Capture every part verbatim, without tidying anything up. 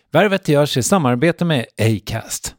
Värvet görs i samarbete med Acast.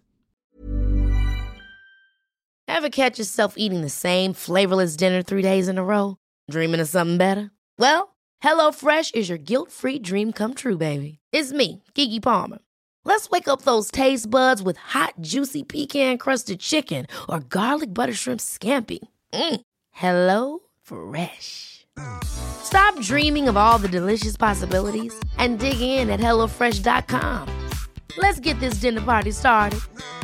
Ever catch yourself eating the same flavorless dinner three days in a row? Dreaming of something better? Well, HelloFresh is your guilt-free dream come true, baby. It's me, Keke Palmer. Let's wake up those taste buds with hot, juicy pecan-crusted chicken or garlic butter shrimp scampi. Mm. Hello Fresh. Stop dreaming of all the delicious possibilities and dig in at hello fresh dot com. Let's get this dinner party started.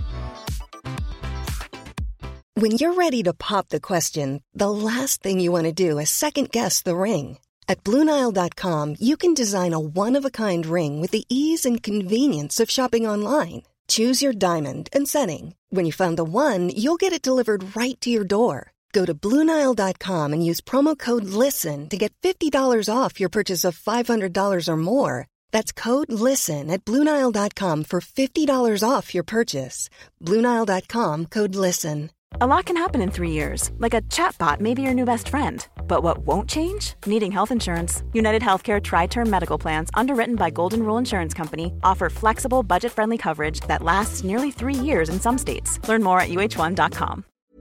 When you're ready to pop the question, the last thing you want to do is second-guess the ring. At Blue Nile dot com, you can design a one-of-a-kind ring with the ease and convenience of shopping online. Choose your diamond and setting. When you find the one, you'll get it delivered right to your door. Go to Blue Nile dot com and use promo code LISTEN to get fifty dollars off your purchase of five hundred dollars or more. That's code LISTEN at Blue Nile dot com for fifty dollars off your purchase. Blue Nile dot com, code LISTEN. A lot can happen in three years, like a chatbot may be your new best friend. But what won't change? Needing health insurance. United Healthcare Tri-Term Medical Plans, underwritten by Golden Rule Insurance Company, offer flexible, budget-friendly coverage that lasts nearly three years in some states. Learn more at U H one dot com.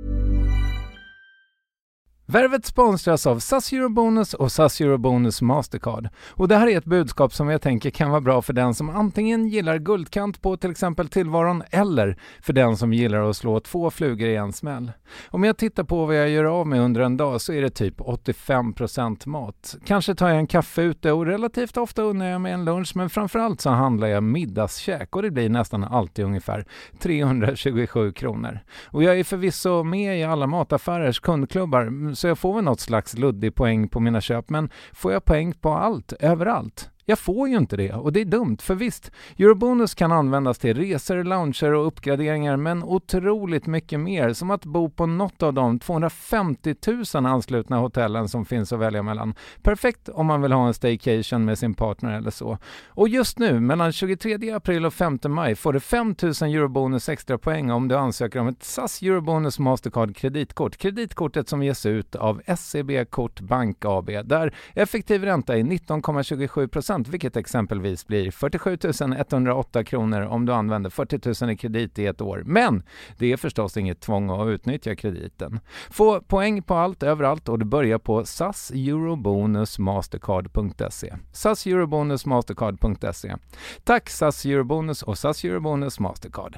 Värvet sponsras av S A S Eurobonus och S A S Eurobonus Mastercard. Och det här är ett budskap som jag tänker kan vara bra för den som antingen gillar guldkant på till exempel tillvaron eller för den som gillar att slå två flugor i en smäll. Om jag tittar på vad jag gör av med under en dag så är det typ åttiofem procent mat. Kanske tar jag en kaffe ute och relativt ofta unnar jag mig en lunch, men framförallt så handlar jag middagskäk och det blir nästan alltid ungefär trehundratjugosju kronor. Och jag är förvisso med i alla mataffärers kundklubbar, så jag får väl något slags luddig poäng på mina köp, men får jag poäng på allt, överallt? Jag får ju inte det och det är dumt, för visst, Eurobonus kan användas till resor, lounger och uppgraderingar, men otroligt mycket mer, som att bo på något av de tvåhundrafemtio tusen anslutna hotellen som finns att välja mellan. Perfekt om man vill ha en staycation med sin partner eller så. Och just nu, mellan tjugotredje april och femte maj, får du fem tusen Eurobonus extra poäng om du ansöker om ett S A S Eurobonus Mastercard kreditkort. Kreditkortet som ges ut av S C B Kort Bank A B, där effektiv ränta är nitton komma tjugosju procent, vilket exempelvis blir fyrtiosju tusen etthundraåtta kronor om du använder fyrtio tusen i kredit i ett år. Men det är förstås inget tvång att utnyttja krediten. Få poäng på allt överallt och du börjar på S A S Eurobonus Mastercard punkt se. S A S Eurobonus Mastercard punkt se. Tack S A S Eurobonus och S A S Eurobonus Mastercard.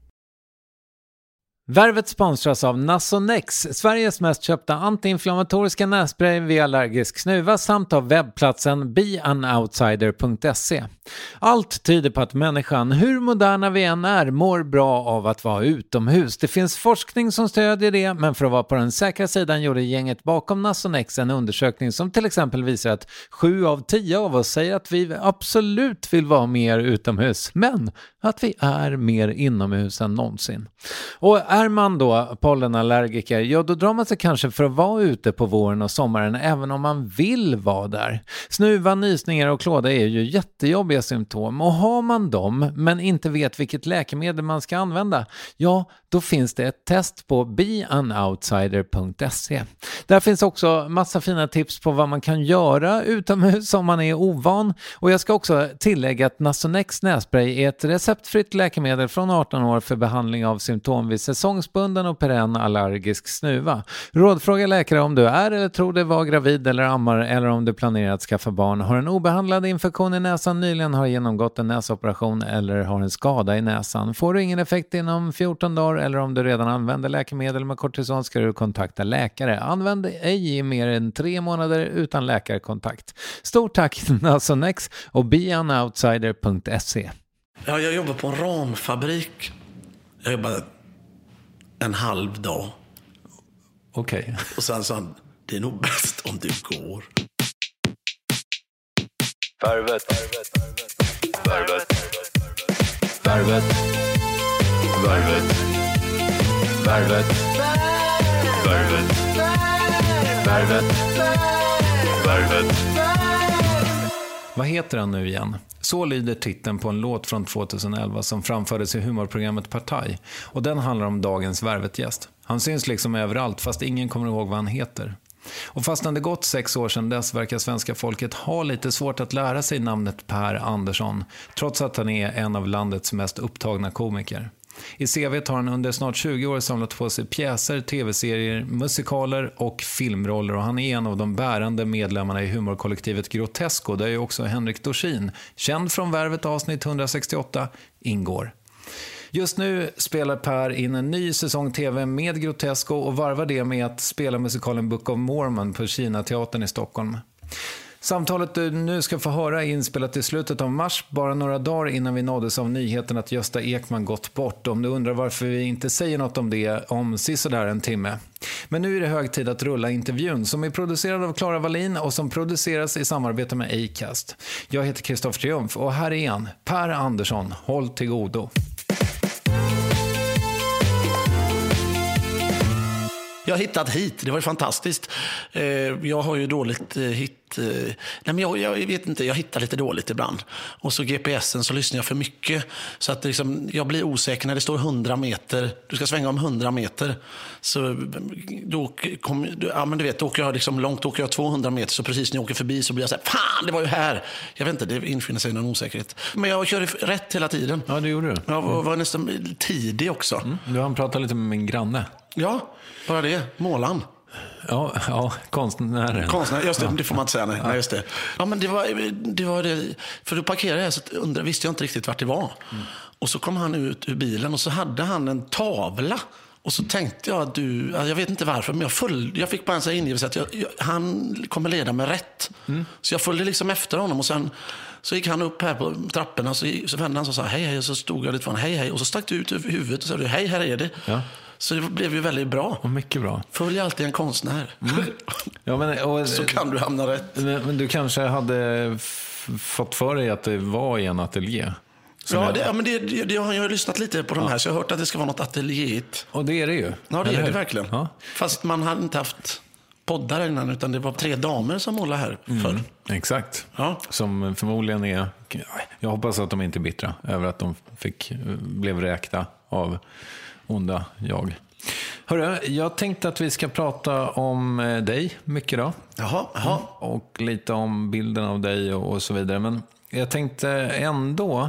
Värvet sponsras av Nasonex, Sveriges mest köpta antiinflammatoriska nässpray vid allergisk snuva, samt av webbplatsen be an outsider punkt se. Allt tyder på att människan, hur moderna vi än är, mår bra av att vara utomhus. Det finns forskning som stödjer det, men för att vara på den säkra sidan gjorde gänget bakom Nasonex en undersökning som till exempel visar att sju av tio av oss säger att vi absolut vill vara mer utomhus, men att vi är mer inomhus än någonsin. Och är man då pollenallergiker, ja då drar man sig kanske för att vara ute på våren och sommaren även om man vill vara där. Snuva, nysningar och klåda är ju jättejobbiga symptom, och har man dem men inte vet vilket läkemedel man ska använda, ja då finns det ett test på be an outsider punkt se. Där finns också massa fina tips på vad man kan göra utomhus om man är ovan, och jag ska också tillägga att Nasonex nässpray är ett receptfritt läkemedel från arton år för behandling av symptom vid säsongsbunden och perenn allergisk snuva. Rådfråga läkare om du är eller tror dig vara gravid eller ammar, eller om du planerar att skaffa barn, har en obehandlad infektion i näsan, nyligen har genomgått en näsoperation eller har en skada i näsan. Får du ingen effekt inom fjorton dagar eller om du redan använder läkemedel med kortison ska du kontakta läkare. Använd ej i mer än tre månader utan läkarkontakt. Stort tack Nasonex och be an outsider punkt se. Ja, jag jobbar på en ramfabrik. Jag jobbade en halv dag. Okej. Okay. Och sen sa han, det är nog bäst om du går. Värvet. Värvet. Värvet. Värvet. Värvet. Värvet. Värvet. Värvet. Vad heter han nu igen? Så lyder titeln på en låt från tjugoelva som framfördes i humorprogrammet Partaj. Och den handlar om dagens Värvet-gäst. Han syns liksom överallt fast ingen kommer ihåg vad han heter. Och fastän det gått sex år sedan dess verkar svenska folket ha lite svårt att lära sig namnet Per Andersson, trots att han är en av landets mest upptagna komiker. I C V har han under snart tjugo år samlat på sig pjäser, tv-serier, musikaler och filmroller, och han är en av de bärande medlemmarna i humorkollektivet Grotesco, där ju också Henrik Dorsin, känd från Värvet avsnitt hundrasextioåtta, ingår. Just nu spelar Per in en ny säsong tv med Grotesco och varvar det med att spela musikalen Book of Mormon på Kinateatern i Stockholm. Samtalet du nu ska få höra är inspelat i slutet av mars, bara några dagar innan vi nåddes av nyheten att Gösta Ekman gått bort. Om du undrar varför vi inte säger något om det om sisådär en timme. Men nu är det hög tid att rulla intervjun, som är producerad av Clara Wallin och som produceras i samarbete med Acast. Jag heter Kristoffer Triumf och här är han, Per Andersson. Håll till godo. Jag har hittat hit, det var ju fantastiskt. Jag har ju dåligt hit. Nej, men jag, jag vet inte, jag hittar lite dåligt ibland. Och så G P S'en så lyssnar jag för mycket. Så att liksom, jag blir osäker när det står hundra meter. Du ska svänga om hundra meter. Så då, kom, ja, men du vet, då åker jag liksom långt, då åker jag tvåhundra meter. Så precis när jag åker förbi så blir jag så här, fan, det var ju här. Jag vet inte, det infinner sig någon osäkerhet. Men jag kör rätt hela tiden. Ja, det gjorde du. Jag var, var nästan tidig också. Mm. Du har pratat lite med min granne. Ja, bara det. Målan. Ja, ja, konstnären. Konstnären, just det, ja. Det får man inte säga. Nej, ja. Nej, just det. Ja, men det var det, var det för då parkerade jag så undrar, visste jag inte riktigt vart det var. Mm. Och så kom han ut ur bilen och så hade han en tavla. Och så tänkte jag att du, jag vet inte varför, men jag, följde, jag fick bara en sån här ingivelse att jag, jag, han kommer leda mig rätt. Mm. Så jag följde liksom efter honom och sen så gick han upp här på trapporna och så, så vände han och sa hej, hej, och så stod jag lite från hej, hej, och så stack du ut över huvudet och sa du, hej, här är det. Ja. Så det blev ju väldigt bra. Och mycket bra. Följ alltid en konstnär. Mm. Ja, men, och, så kan du hamna rätt. Men, men du kanske hade f- fått för dig att det var i en ateljé. Ja, det, ja, men det, det, det har jag lyssnat lite på de ja. här, så jag har hört att det ska vara något ateljéigt. Och det är det ju. Ja, det är det verkligen. Ja. Fast man hade inte haft poddar innan, utan det var tre damer som målade här förr. Mm, exakt. Ja. Som förmodligen är, jag hoppas att de inte är bittra över att de fick, blev räkta av onda jag. Hörru, jag tänkte att vi ska prata om dig mycket då. Jaha, jaha. Och lite om bilden av dig och, och så vidare. Men jag tänkte ändå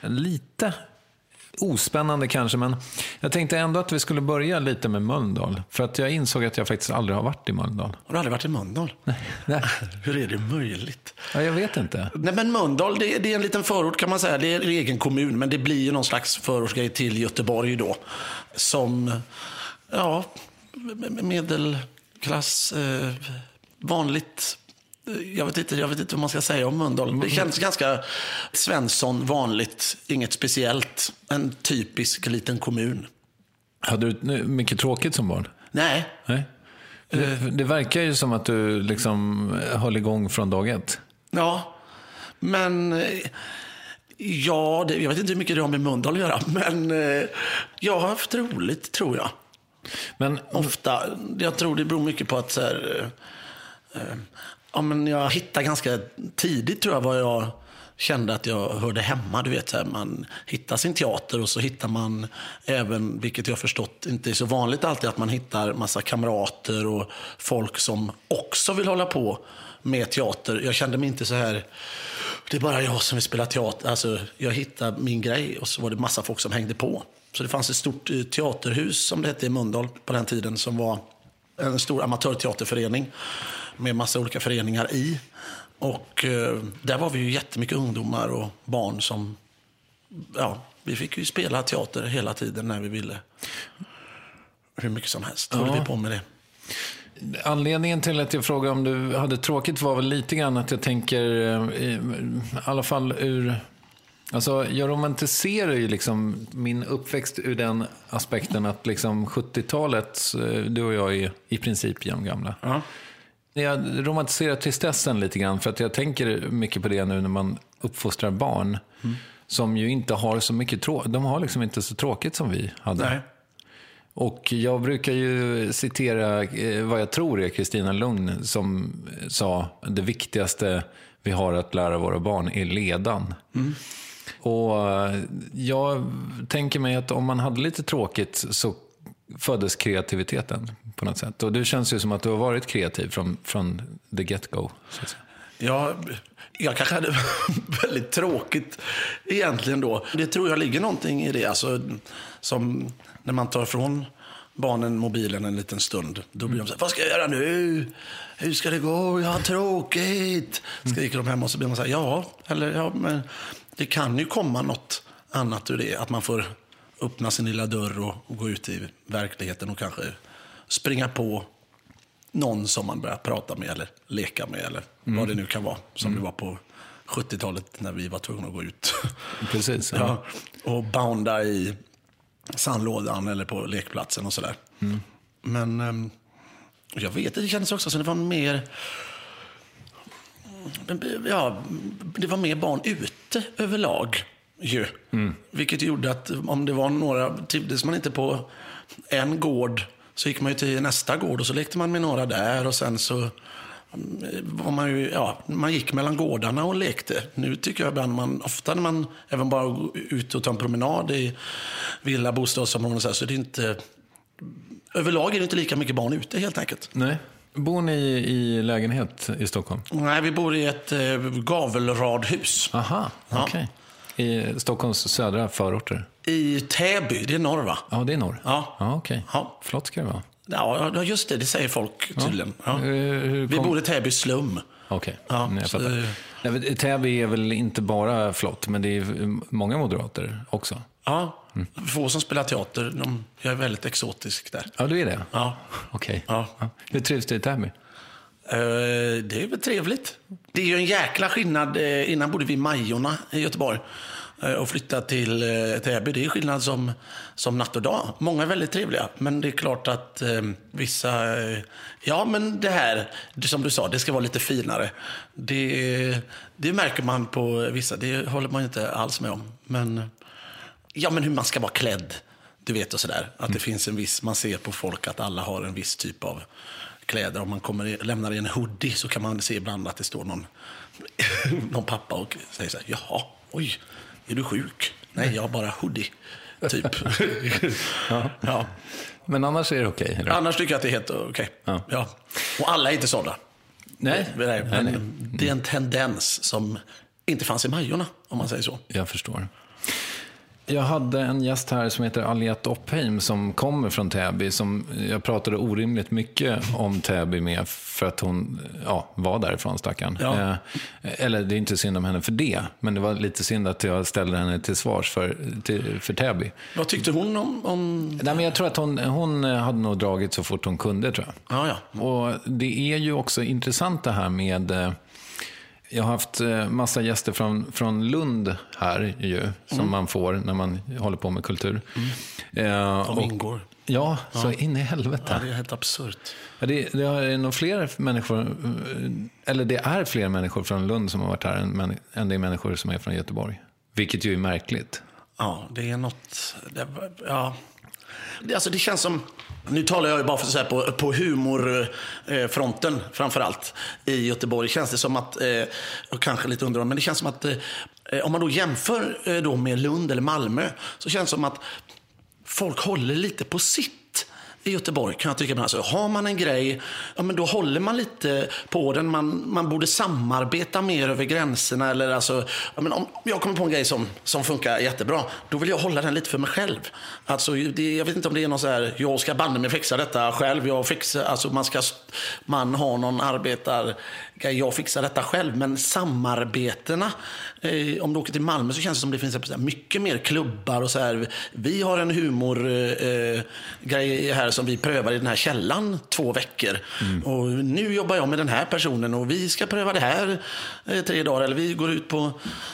lite ospännande kanske, men jag tänkte ändå att vi skulle börja lite med Mölndal. För att jag insåg att jag faktiskt aldrig har varit i Mölndal. Har du aldrig varit i Mölndal? Nej. Nej. Hur är det möjligt? Ja, jag vet inte. Nej, men Mölndal, det, det är en liten förort kan man säga. Det är en egen kommun, men det blir ju någon slags förortsgrej till Göteborg då. Som, ja, medelklass, eh, vanligt. Jag vet inte, jag vet inte vad man ska säga om Mölndal. Det känns ganska Svensson, vanligt, inget speciellt. En typisk liten kommun. Hade du mycket tråkigt som barn? Nej. Nej. Det, det verkar ju som att du liksom höll igång från dag ett. Ja, men ja, det, jag vet inte hur mycket det har med Mölndal att göra, men jag har haft roligt, tror jag. Men ofta, jag tror det beror mycket på att så här, ja, men jag hittade ganska tidigt, tror jag, vad jag kände att jag hörde hemma. Du vet, så här, man hittar sin teater och så hittar man även, vilket jag förstått inte är så vanligt alltid, att man hittar massa kamrater och folk som också vill hålla på med teater. Jag kände mig inte så här, det är bara jag som vill spela teater. Alltså, jag hittade min grej och så var det massa folk som hängde på. Så det fanns ett stort teaterhus, som det hette i Mölndal på den tiden, som var en stor amatörteaterförening med massa olika föreningar i. Och eh, där var vi ju jättemycket ungdomar och barn som, ja, vi fick ju spela teater hela tiden när vi ville. Hur mycket som helst. Ja. Höll vi på med det. Anledningen till att jag frågade om du hade tråkigt var väl lite grann att jag tänker, i alla fall ur, alltså jag romantiserar ju liksom min uppväxt ur den aspekten att liksom sjuttiotalet, du och jag är i princip jämngamla. Ja. Jag romantiserar tristessen lite grann, för att jag tänker mycket på det nu när man uppfostrar barn mm. som ju inte har så mycket tråkigt. De har liksom inte så tråkigt som vi hade. Nej. Och jag brukar ju citera vad jag tror är Kristina Lugn som sa: det viktigaste vi har att lära våra barn är ledan. Mm. Och jag tänker mig att om man hade lite tråkigt så föddes kreativiteten på något sätt. Och du känns ju som att du har varit kreativ från, från the get-go, så att säga. Ja, jag kanske hade väldigt tråkigt egentligen då. Det tror jag ligger någonting i det. Alltså, som när man tar från barnen mobilen en liten stund. Då blir de så här, vad ska jag göra nu? Hur ska det gå? Jag har tråkigt. Skriker de hem och så blir man så här, ja, eller ja, men det kan ju komma något annat ur det. Att man får öppna sin lilla dörr och, och gå ut i verkligheten och kanske springa på någon som man börjar prata med eller leka med eller mm. vad det nu kan vara. Som mm. det var på sjuttiotalet när vi var tvungna att gå ut. Precis. Ja. Ja, och bounda i sandlådan eller på lekplatsen och sådär. Mm. Men um, jag vet, det kändes också som det var mer... Ja, det var mer barn ute överlag ju. Mm. Vilket gjorde att om det var några... Trivdes man inte på en gård så gick man ju till nästa gård och så lekte man med några där och sen så var man ju, ja, man gick mellan gårdarna och lekte. Nu tycker jag ibland man, ofta när man även bara går ut och tar en promenad i villa, bostadsområden så, här, så är det inte, överlag är det inte lika mycket barn ute helt enkelt. Nej. Bor ni i lägenhet i Stockholm? Nej, vi bor i ett eh, gavelradhus. Aha, okej. Okay. I Stockholms södra förorter? I Täby, det är norr va? Ja, det är norr. Ja, ja okej. Okay. Ja. Flott ska det vara. Ja, just det, det säger folk tydligen. Ja. Ja. Hur, hur vi kom... bor i Täby slum. Okej, okay. Ja, jag fattar. Täby är väl inte bara flott, men det är många moderater också. Ja, mm. få som spelar teater, de, jag är väldigt exotisk där. Ja, du är det? Ja. Okej. Okay. Ja. Ja. Hur trivs du i Täby? Uh, det är väl trevligt. Det är ju en jäkla skillnad. Uh, innan bodde vi i Majorna i Göteborg uh, och flyttade till uh, Täby. Det är skillnad som, som natt och dag. Många är väldigt trevliga, men det är klart att uh, vissa... Uh, ja, men det här, det, som du sa, det ska vara lite finare. Det, det märker man på vissa. Det håller man inte alls med om. Men, ja, men hur man ska vara klädd, du vet och sådär. Att mm. det finns en viss... Man ser på folk att alla har en viss typ av kläder. Om man kommer, lämnar en hoodie så kan man se ibland att det står någon, någon pappa och säger så här, jaha, oj, är du sjuk? Nej, jag har bara hoodie, typ. Ja. Ja. Men annars är det okej? Okay, annars tycker jag att det är helt okej. Okay. Ja. Ja. Och alla är inte sådana. Nej. Det, det, men nej, nej. Det är en tendens som inte fanns i Majorna, om man säger så. Jag förstår. Jag hade en gäst här som heter Aliette Oppheim som kommer från Täby, som jag pratade orimligt mycket om Täby med för att hon ja, var därifrån, stackarn. Ja. Eh, eller det är inte synd om henne för det, men det var lite synd att jag ställde henne till svars för, till, för Täby. Vad tyckte hon om... om... Nej, men jag tror att hon, hon hade nog dragit så fort hon kunde, tror jag. Ja, ja. Och det är ju också intressant det här med... Jag har haft massa gäster från, från Lund här ju, som mm. man får när man håller på med kultur. Mm. Eh, De ingår. Ja, ja, så in i helvete. Ja, det är helt absurt. Ja, det, det är nog fler människor, eller det är fler människor från Lund som har varit här än, än det är människor som är från Göteborg. Vilket ju är märkligt. Ja, det är något... Det, ja... Det, alltså det känns som... Nu talar jag ju bara för att säga på, på humorfronten framförallt i Göteborg. Känns det som att, och kanske lite under, men det känns som att om man då jämför då med Lund eller Malmö, så känns det som att folk håller lite på sitt i Göteborg, kan jag tycka. Alltså, har man en grej, ja, men då håller man lite på den. Man, man borde samarbeta mer över gränserna. Eller alltså, ja, men om jag kommer på en grej som, som funkar jättebra, då vill jag hålla den lite för mig själv. Alltså, det, jag vet inte om det är något så här, jag ska banne mig fixa detta själv. Jag fixar, alltså, man, ska, man har någon arbetar, jag fixar detta själv. Men samarbetena, eh, om du åker till Malmö så känns det som det finns här, mycket mer klubbar och så här. Vi har en humorgrej eh, här som vi prövar i den här källan två veckor. Mm. Och nu jobbar jag med den här personen och vi ska pröva det här eh, tre dagar. Eller vi går ut på...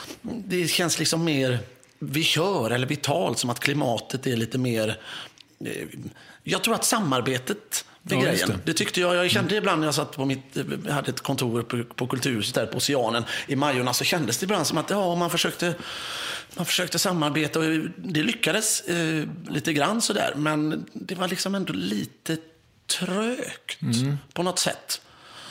Det känns liksom mer... Vi kör, eller vitalt, som att klimatet är lite mer... Eh, jag tror att samarbetet... Det, ja, grejen. Det. det tyckte jag. Jag kände ibland när jag satt på mitt... Jag hade ett kontor på, på Kulturhuset där på Oceanen i Majorna, så kändes det ibland som att ja, man försökte... Man försökte samarbeta och det lyckades eh, lite grann sådär. Men det var liksom ändå lite trögt mm. på något sätt.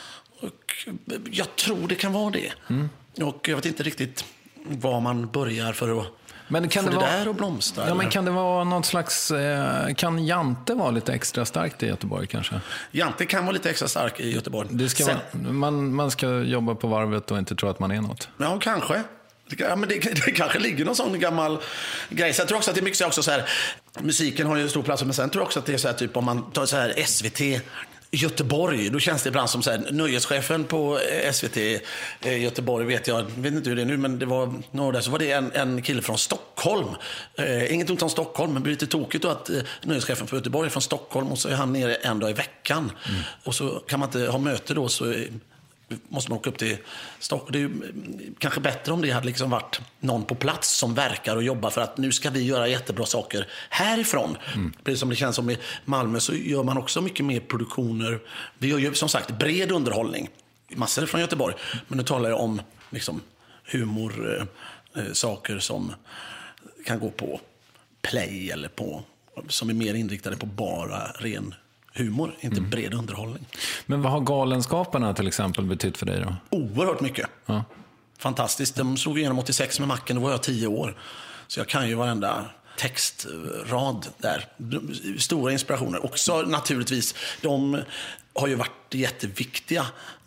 Och jag tror det kan vara det. Mm. Och jag vet inte riktigt var man börjar för att Men kan för det, det vara, där och blomstra. ja, men eller? kan det vara något slags, eh, kan Jante vara lite extra starkt i Göteborg kanske? Jante kan vara lite extra stark i Göteborg. Det ska Sen, vara, man, man ska jobba på varvet och inte tro att man är något. Ja, kanske. Ja, men det, det kanske ligger någon sån gammal grej. Så jag tror också att det är mycket också så här, musiken har ju en stor plats, men sen tror jag också att det är så här, typ om man tar så här S V T Göteborg, då känns det ibland som så här, nöjeschefen på S V T eh, Göteborg, vet jag, vet inte hur det är nu, men det var några där, så var det en, en kille från Stockholm. Eh, inget ont om Stockholm, men det blir lite tokigt då att eh, nöjeschefen på Göteborg är från Stockholm och så är han nere en dag i veckan. Mm. Och så kan man inte ha möte då, så eh, måste man åka upp till Stockholm. Det är ju kanske bättre om det hade liksom varit någon på plats som verkar och jobbar för att nu ska vi göra jättebra saker härifrån. Mm. Precis som det känns som i Malmö så gör man också mycket mer produktioner. Vi gör ju som sagt bred underhållning. Massor från Göteborg. Men nu talar jag om liksom humor, eh, saker som kan gå på play eller på, som är mer inriktade på bara ren humor, inte mm. bred underhållning. Men vad har Galenskaparna till exempel betytt för dig då? Oerhört mycket. Ja. Fantastiskt. De slog igenom åttiosex med Macken, då var jag tio år. Så jag kan ju varenda textrad där. Stora inspirationer. Också naturligtvis, de har ju varit jätteviktiga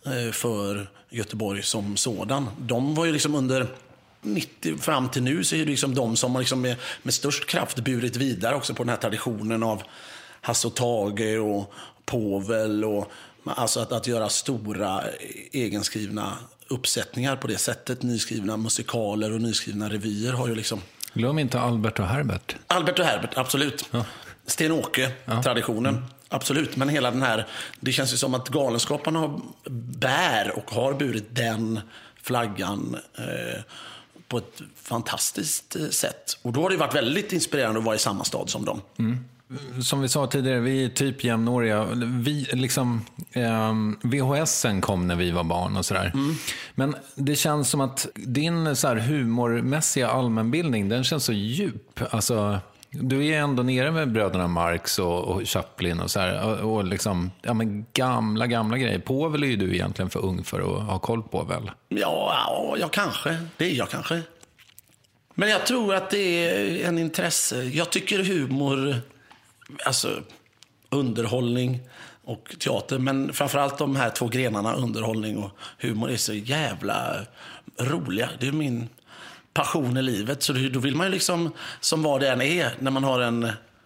för Göteborg som sådan. De var ju liksom under nittio fram till nu så är det liksom de som har liksom med, med störst kraft burit vidare också på den här traditionen av Hasse och Tage och Povel och alltså att, att göra stora egenskrivna uppsättningar på det sättet. Nyskrivna musikaler och nyskrivna revyer har ju liksom... Glöm inte Albert och Herbert. Albert och Herbert, absolut. Ja. Sten-Åke-traditionen, ja. Mm. Absolut. Men hela den här, det känns ju som att Galenskaparna har, bär och har burit den flaggan eh, på ett fantastiskt sätt. Och då har det varit väldigt inspirerande att vara i samma stad som dem. Mm. Som vi sa tidigare, vi är typ jämnåriga. Vi, liksom, eh, V H S:en kom när vi var barn och sådär. Mm. Men det känns som att din så här, humormässiga allmänbildning, den känns så djup. Alltså, du är ändå nere med bröderna Marx och, och Chaplin och så här, och, och liksom, ja, men gamla, gamla grejer. Povel är ju du egentligen för ung för att ha koll på väl? Ja, ja, jag kanske. Det är jag kanske. Men jag tror att det är en intresse. Jag tycker humor... Alltså underhållning och teater, men framförallt de här två grenarna, underhållning och humor, är så jävla roliga. Det är min passion i livet, så då vill man ju liksom, som vad det än är, när man har en,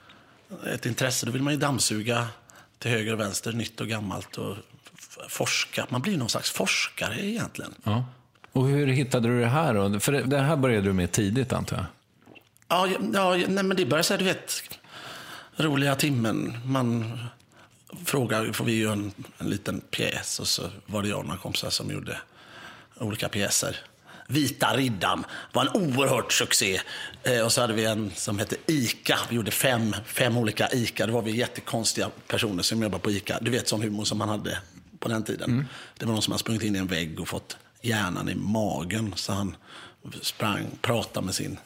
ett intresse, då vill man ju dammsuga till höger och vänster, nytt och gammalt och forska. Man blir någon slags forskare egentligen. Ja. Och hur hittade du det här då? För det här började du med tidigt, antar jag. Ja, ja nej, men det började så här, du vet, roliga timmen. Man frågar, får vi göra en, en liten pjäs, och så var det jag och några kompisar som gjorde olika pjäser. Vita Riddaren var en oerhört succé. Eh, och så hade vi en som hette Ica. Vi gjorde fem, fem olika Ica. Det var vi jättekonstiga personer som jobbade på Ica. Du vet, sån humor som man hade på den tiden. Mm. Det var någon som hade sprungit in i en vägg och fått hjärnan i magen. Så han sprang, pratade med sin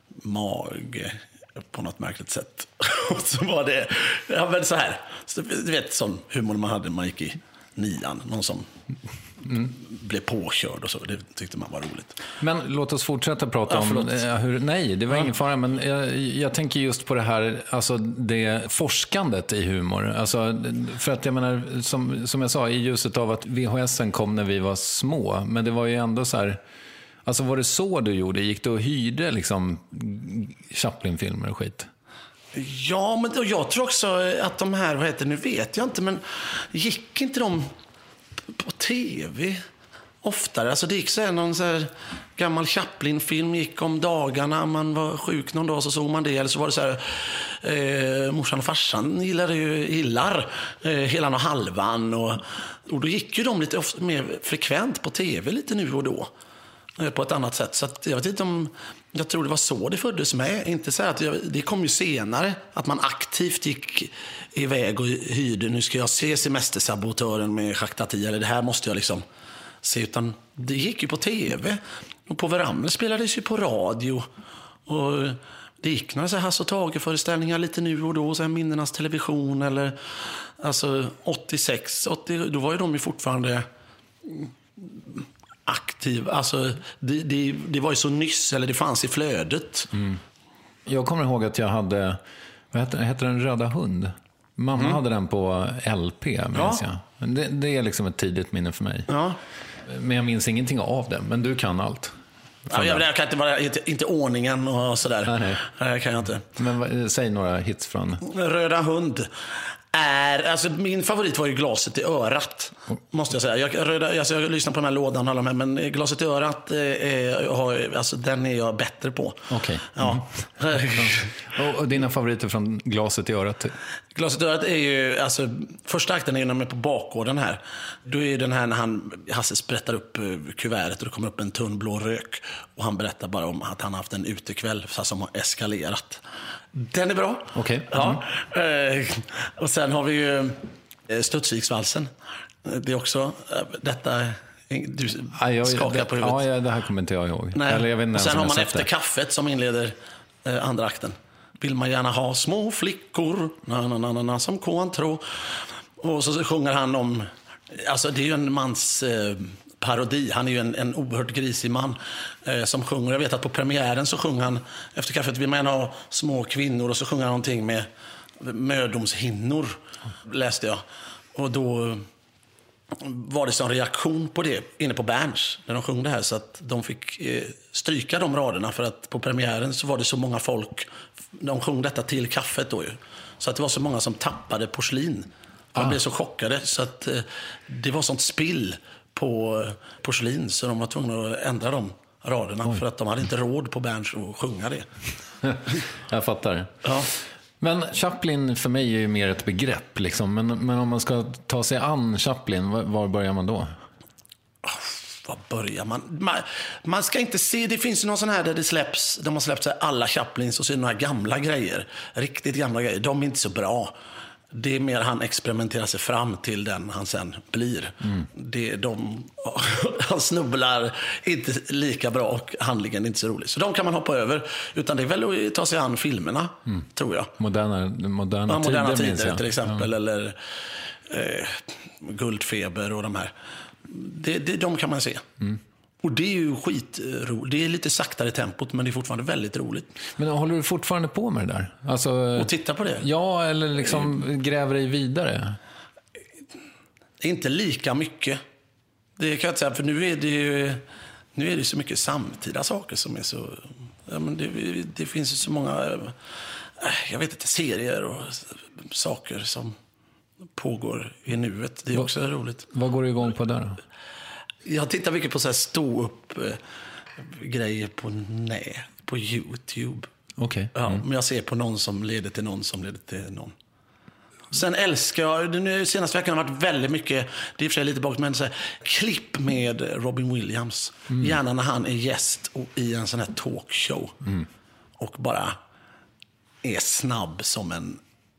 mage på något märkligt sätt. Och så var det, ja, men så här. Så, du vet, sån humor man hade när man gick i nian. Någon som mm. blev påkörd och så. Det tyckte man var roligt. Men låt oss fortsätta prata ja, om eh, hur, nej, det var ja. ingen fara, men jag, jag tänker just på det här, alltså det forskandet i humor. Alltså, för att jag menar, som, som jag sa, i ljuset av att V H S:en kom när vi var små, men det var ju ändå så här, alltså var det så du gjorde? Gick du och hyrde liksom Chaplin-filmer och skit? Ja, men jag tror också att de här, vad heter, nu vet jag inte, men gick inte de på tv oftare? Alltså det gick så här, någon så här gammal Chaplin-film gick om dagarna, man var sjuk någon dag så såg man det, eller så var det så här, eh, morsan och farsan gillade ju gillar eh, Helan och halvan, och, och då gick ju de lite ofta, mer frekvent på tv lite nu och då på ett annat sätt. Så att jag vet inte om, jag tror det var så det föddes med. Inte så att jag, det kom ju senare att man aktivt gick iväg och hyrde, nu ska jag se Semestersabotören med Jacques Tati, eller det här måste jag liksom se, utan det gick ju på tv. Och på Veramel spelades ju på radio, och det gick några så här Hasse och Tage-föreställningar lite nu och då, så här Minnenas television, eller alltså åttiosex åttio, då var ju de ju fortfarande aktiv. Alltså, det, det, det var ju så nyss, eller det fanns i flödet. Mm. Jag kommer ihåg att jag hade, vad heter, heter den, Röda hund? Mamma mm. hade den på L P, minns ja. jag. Det, det är liksom ett tidigt minne för mig. Ja. Men jag minns ingenting av det, men du kan allt. Ja, jag, jag kan inte vara inte, inte ordningen och sådär. Nej, nej. Det kan jag inte. Men säg några hits från Röda hund. Är, alltså min favorit var ju Glaset i örat, måste jag säga. Jag, röda, alltså jag lyssnar på den här lådan alla de här, men Glaset i örat eh, har, alltså, den är jag bättre på. Okej. Ja. Mm. och, och dina favoriter från Glaset i örat? Glaset i örat är ju, alltså, första akten är ju när man är på bakgården här. Då är den här när han, Hasse sprättar upp kuvertet och det kommer upp en tunn blå rök. Och han berättar bara om att han har haft en utekväll som har eskalerat. Den är bra. Okej. Okay. Ja. Mm. Och sen har vi ju Studsviksvalsen. Det är också detta. Du skakar på huvudet. Ja, det här kommer inte jag ihåg. Nej. Eller jag vet inte. Och sen har man Efter det. kaffet som inleder eh, andra akten. Vill man gärna ha små flickor na, na, na, na, na, som Cointreau. Och så sjunger han om, alltså det är ju en mans eh, parodi. Han är ju en, en oerhört grisig man eh, som sjunger. Jag vet att på premiären så sjunger han Efter kaffet vill man gärna ha små kvinnor, och så sjunger han någonting med mödomshinnor, läste jag. Och då var det som reaktion på det inne på Berns när de sjöng det här, så att de fick eh, stryka de raderna, för att på premiären så var det så många folk, de sjöng detta till kaffet då ju, så att det var så många som tappade porslin. De ah. blev så chockade, så att eh, det var sånt spill på eh, porslin, så de var tvungna att ändra de raderna. Oj. För att de hade inte råd på Berns att sjunga det. Jag fattar. Ja. Men Chaplin för mig är ju mer ett begrepp liksom. men, men om man ska ta sig an Chaplin, var, var börjar man då? Oh, var börjar man? man? Man ska inte se, det finns ju någon sån här där det släpps, de har släppt sig alla Chaplins, och så är det några gamla grejer, riktigt gamla grejer, de är inte så bra. Det är mer han experimenterar sig fram till den han sen blir. Mm. Det, de, han snubblar inte lika bra och handlingen är inte så rolig. Så de kan man hoppa över. Utan det är väl att ta sig an filmerna, mm. tror jag. Moderna, moderna, ja, moderna tider, tider till exempel. Ja. Eller eh, Guldfeber och de här. Det, det, de kan man se. Mm. Och det är ju skitroligt. Det är lite saktare tempot, men det är fortfarande väldigt roligt. Men håller du fortfarande på med det där? Alltså, och titta på det? Ja, eller liksom gräver dig vidare? Inte lika mycket. Det kan jag inte säga, för nu är det ju nu är det så mycket samtida saker som är så... Ja, men det, det finns ju så många, jag vet inte, serier och saker som pågår i nuet. Det är också Va, roligt. Vad går du igång på där då? Jag tittar mycket på så här stå upp eh, grejer på nät, på YouTube. Okej. Okay. Ja, mm. men jag ser på någon som leder till någon som leder till någon. Sen älskar jag, den senaste veckan har varit väldigt mycket, det är i och för sig lite bak, men så här, klipp med Robin Williams. Mm. Gärna när han är gäst och i en sån här talkshow. Mm. Och bara är snabb som en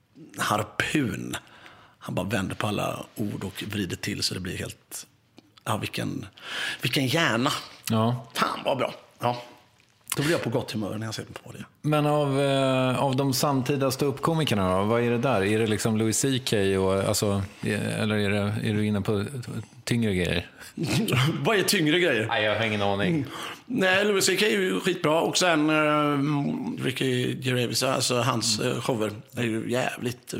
harpun. Han bara vänder på alla ord och vrider till så det blir helt... Ja, vilken, vilken hjärna. Ja. Fan, vad bra. Ja. Då blir jag på gott humör när jag ser på det. Men av, eh, av de samtida ståuppkomikerna då, vad är det där? Är det liksom Louis C K och, alltså, eller är, det, är du inne på tyngre grejer? Vad är tyngre grejer? Nej, jag har ingen aning. Mm. Nej, Louis C K är ju skitbra. Och sen uh, Ricky Gervais, alltså hans uh, shower är ju jävligt uh,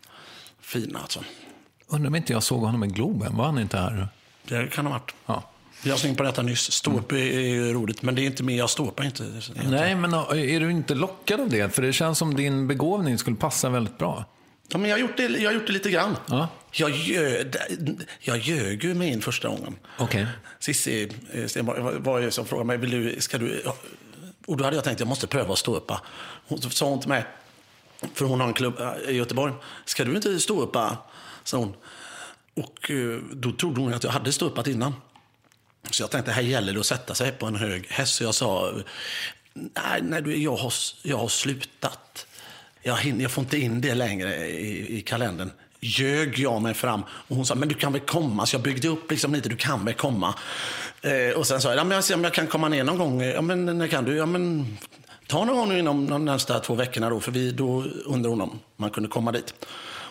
fina alltså. Undrar om inte jag såg honom i Globen, var han inte här? Det kan ha varit. Ja. Jag slängde på detta nyss. Ståupp är ju roligt, men det är inte mer, jag ståuppar inte. Nej, men är du inte lockad av det? För det känns som din begåvning skulle passa väldigt bra. Ja, men jag har gjort det, jag har gjort det lite grann. Ja. Jag, ljög, jag ljög ju med in första gången. Okej. Okay. Cissi Stenborg var det som frågade mig, vill du, ska du... Och då hade jag tänkt, jag måste pröva att stå uppa. Hon sa hon till mig, för hon har en klubb i Göteborg. Ska du inte stå uppa, sa hon. Och då trodde hon att jag hade stå uppat innan. Så jag tänkte, här gäller det att sätta sig på en hög häst. Så jag sa, nej, nej jag, har, jag har slutat. Jag, hinner, jag får inte in det längre i, i kalendern. Ljög jag mig fram. Och hon sa, men du kan väl komma. Så jag byggde upp liksom lite, du kan väl komma. Eh, och sen sa jag, ja, men jag ser om jag kan komma ner någon gång. Ja, men när kan du? Ja, men ta någon gång inom de nästa två veckorna då. För vi, då undrar hon om man kunde komma dit.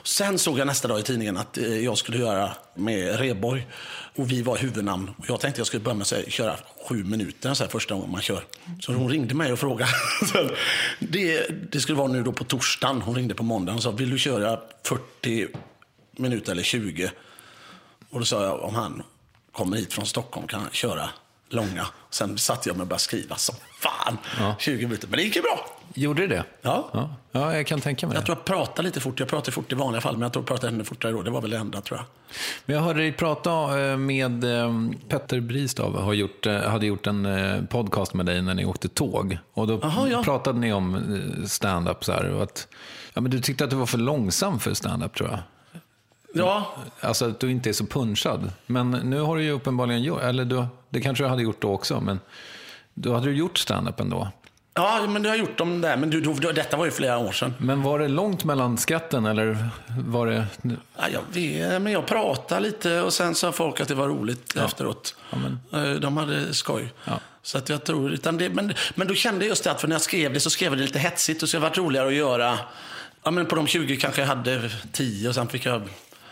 Sen såg jag nästa dag i tidningen att eh, jag skulle göra med Rheborg. Och vi var huvudnamn. Och jag tänkte jag skulle börja med att säga, köra sju minuter så här, första gången man kör. Så hon ringde mig och frågade. det, det skulle vara nu då på torsdagen. Hon ringde på måndagen och sa, vill du köra fyrtio minuter eller tjugo? Och då sa jag, om han kommer hit från Stockholm kan han köra långa. Sen satt jag med och började skriva så fan, ja. tjugo minuter. Men det gick ju bra. Gjorde det det? Ja. Ja, ja jag kan tänka mig Jag det. tror jag pratade lite fort. Jag pratade fort i vanliga fall, men jag tror jag pratade ännu fortare då. Det var väl det enda, tror jag. Men jag hörde dig prata med Petter Bristav. Har gjort, hade gjort en podcast med dig när ni åkte tåg. Och då Aha, ja. pratade ni om stand-up så här. Och att, ja, men du tyckte att du var för långsam för stand-up, tror jag. Ja. Alltså att du inte är så punchad. Men nu har du ju uppenbarligen gjort, eller du, det kanske jag hade gjort då också, men då hade du gjort stand-up ändå. Ja, men du har gjort dem där, men du, du, detta var ju flera år sedan. Men var det långt mellan skatten eller var det... Ja, jag vet, men jag pratade lite och sen sa folk att det var roligt ja. efteråt. Ja, men... De hade skoj. Ja. Så att jag tror, utan det, men, men då kände jag just det att för när jag skrev det så skrev jag det lite hetsigt och så har det varit roligare att göra. Ja, men på de tjugo kanske jag hade tio och sen fick jag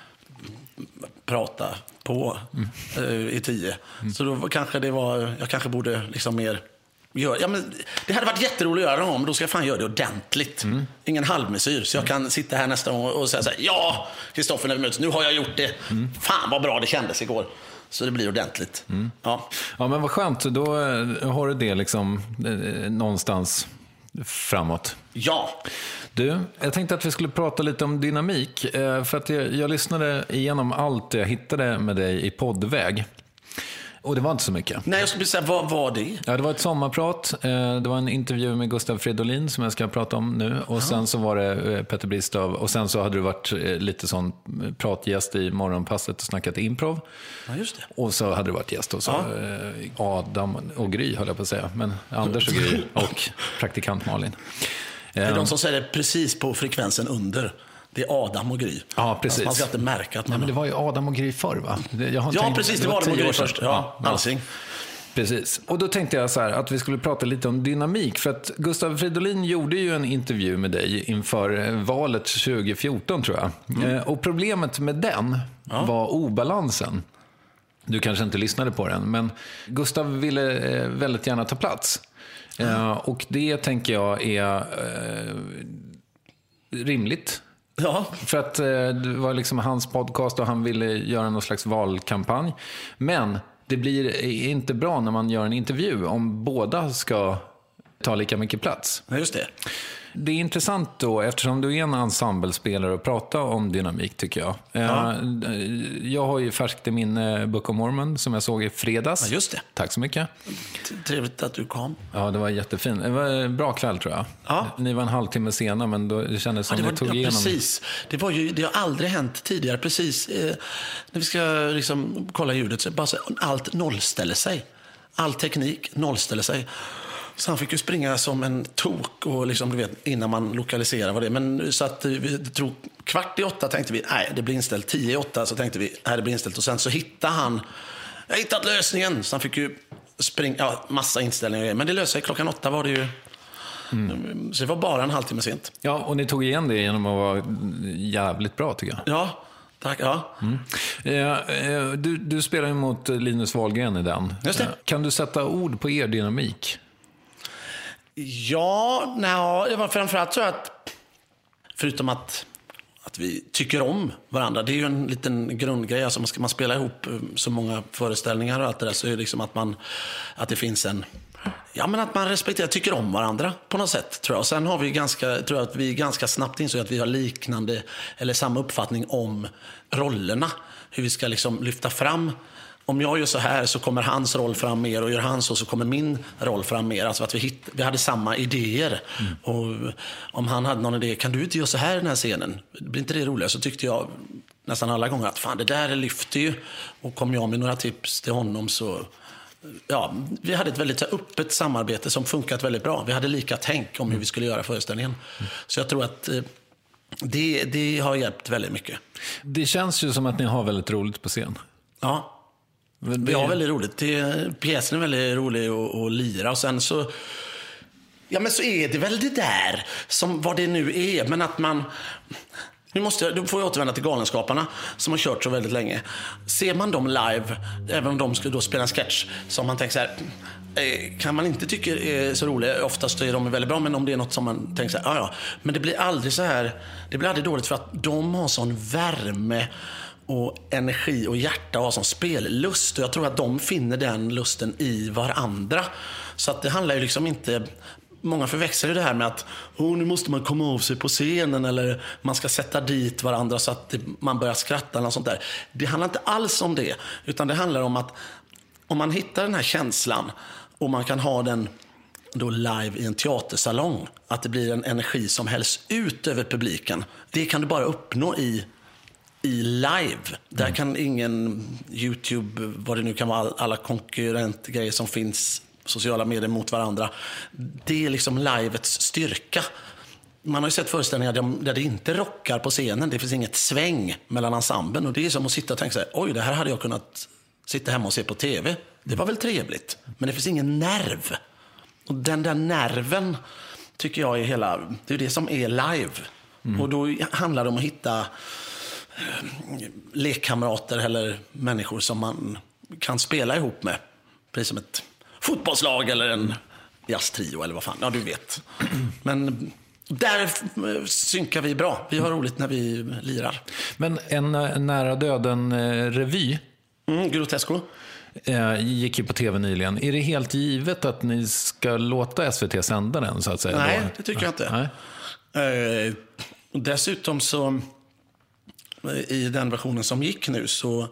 prata på mm. uh, i tio. Mm. Så då kanske det var, jag kanske borde liksom mer göra. Ja, men det hade varit jätteroligt att göra om, då ska jag fan göra det ordentligt. Mm. Ingen halvmesyr, så jag kan sitta här nästa gång och säga så här, ja, Kristoffer, när vi möts, nu har jag gjort det. Mm. Fan vad bra det kändes igår. Så det blir ordentligt. Mm. Ja. Ja, men vad skönt, då har du det liksom eh, någonstans framåt. Ja. Du, jag tänkte att vi skulle prata lite om dynamik. För att jag, jag lyssnade igenom allt jag hittade med dig i poddväg. Och det var inte så mycket. Nej, jag skulle säga, vad var det? Ja, det var ett sommarprat. Det var en intervju med Gustav Fridolin som jag ska prata om nu. Och Aha. sen så var det Petter Bristav. Och sen så hade du varit lite sån pratgäst i morgonpasset och snackat improv. Ja, just det. Och så hade du varit gäst hos ja. Adam och Gry, höll jag på att säga. Men Anders och Gry och praktikant Malin. Det är de som säger det precis på frekvensen under. Det är Adam och Gry. Ja, precis. Alltså man ska inte märka att man... Nej, men det var ju Adam och Gry förr, va? Jag har ja, tänkt, precis. Det var Adam och Gry först. Ja, ja, Alsing. Precis. Och då tänkte jag så här att vi skulle prata lite om dynamik. För att Gustav Fridolin gjorde ju en intervju med dig inför valet tjugo fjorton, tror jag. Mm. Och problemet med den ja. var obalansen. Du kanske inte lyssnade på den, men Gustav ville väldigt gärna ta plats. Mm. Och det tänker jag är eh, rimligt. Ja. För att eh, det var liksom hans podcast och han ville göra någon slags valkampanj. Men det blir inte bra när man gör en intervju om båda ska ta lika mycket plats. Ja, just det. Det är intressant då, eftersom du är en ensemblespelare och pratar om dynamik, tycker jag. Ja. Jag har ju färskt i min Book of Mormon som jag såg i fredags. Ja, just det. Tack så mycket. Trevligt att du kom. Ja, det var jättefint. Det var en bra kväll, tror jag. Ja. Ni var en halvtimme sena, men då det kändes som ja, det var, ni tog ja, igenom. Precis. Det, var ju, det har aldrig hänt tidigare. Precis eh, när vi ska liksom kolla ljudet så bara så, allt nollställer sig. All teknik nollställer sig. Så han fick ju springa som en tok och liksom, du vet, innan man lokaliserar vad det är. Men så att vi tror kvart i åtta tänkte vi, nej det blir inställt. Tio i åtta så tänkte vi, nej det blir inställt. Och sen så hittade han, jag har hittat lösningen. Så han fick ju springa, ja, massa inställningar. Men det löste sig, klockan åtta var det ju. Mm. Så det var bara en halvtimme sent. Ja, och ni tog igen det genom att vara jävligt bra, tycker jag. Ja, tack. Ja. Mm. Eh, du, du spelar ju mot Linus Wahlgren i den. Just det. Kan du sätta ord på er dynamik? Ja, nej, det var framförallt så att förutom att, att vi tycker om varandra, det är ju en liten grundgrej, alltså man ska man spela ihop så många föreställningar och allt det där, så är det liksom att man att det finns en ja, men att man respekterar, tycker om varandra på något sätt, tror jag. Och sen har vi ganska, tror jag att vi ganska snabbt insåg att vi har liknande eller samma uppfattning om rollerna, hur vi ska liksom lyfta fram. Om jag gör så här så kommer hans roll fram mer, och gör han så så kommer min roll fram mer. Alltså att vi, hitt, vi hade samma idéer. Mm. Och om han hade någon idé, kan du inte göra så här i den här scenen? Blir inte det roligt? Så tyckte jag nästan alla gånger att fan, det där lyfter ju. Och kom jag med några tips till honom så... Ja, vi hade ett väldigt så öppet samarbete som funkat väldigt bra. Vi hade lika tänk om hur vi skulle göra föreställningen. Mm. Så jag tror att eh, det, det har hjälpt väldigt mycket. Det känns ju som att ni har väldigt roligt på scen. Ja. Vi har väldigt roligt. Det, pjäsen är väldigt rolig att, att lira. Och sen så... Ja, men så är det väl det där som vad det nu är. Men att man... Nu måste jag, då får jag återvända till Galenskaparna som har kört så väldigt länge. Ser man dem live, även om de skulle då spela en sketch som man tänker så här, kan man inte tycka är så roligt, oftast är de väldigt bra, men om det är något som man tänker så här, ja ja, men det blir aldrig så här, det blir aldrig dåligt för att de har sån värme och energi och hjärta och har sån spellust, och jag tror att de finner den lusten i varandra. Så att det handlar ju liksom inte, många förväxlar ju det här med att oh, nu måste man komma av sig på scenen eller man ska sätta dit varandra så att man börjar skratta eller något sånt där. Det handlar inte alls om det, utan det handlar om att om man hittar den här känslan och man kan ha den då live i en teatersalong, att det blir en energi som hälls ut över publiken. Det kan du bara uppnå i i live. Där mm. kan ingen YouTube, vad det nu kan vara, alla konkurrentgrejer som finns, sociala medier mot varandra. Det är liksom livets styrka. Man har ju sett föreställningar där det inte rockar på scenen. Det finns inget sväng mellan ensemblen. Och det är som att sitta och tänka sig, oj, det här hade jag kunnat sitta hemma och se på tv. Det var väl trevligt. Men det finns ingen nerv. Och den där nerven tycker jag är hela, det är det som är live. Mm. Och då handlar det om att hitta lekkamrater eller människor som man kan spela ihop med. Precis som ett fotbollslag eller en jazztrio eller vad fan. Ja, du vet. Men där synkar vi bra. Vi har roligt när vi lirar. Men en, en nära döden-revy mm, Grotesco eh, gick ju på tv nyligen. Är det helt givet att ni ska låta S V T sända den, så att säga? Nej, då? det tycker jag inte. Nej. Eh, dessutom så i den versionen som gick nu så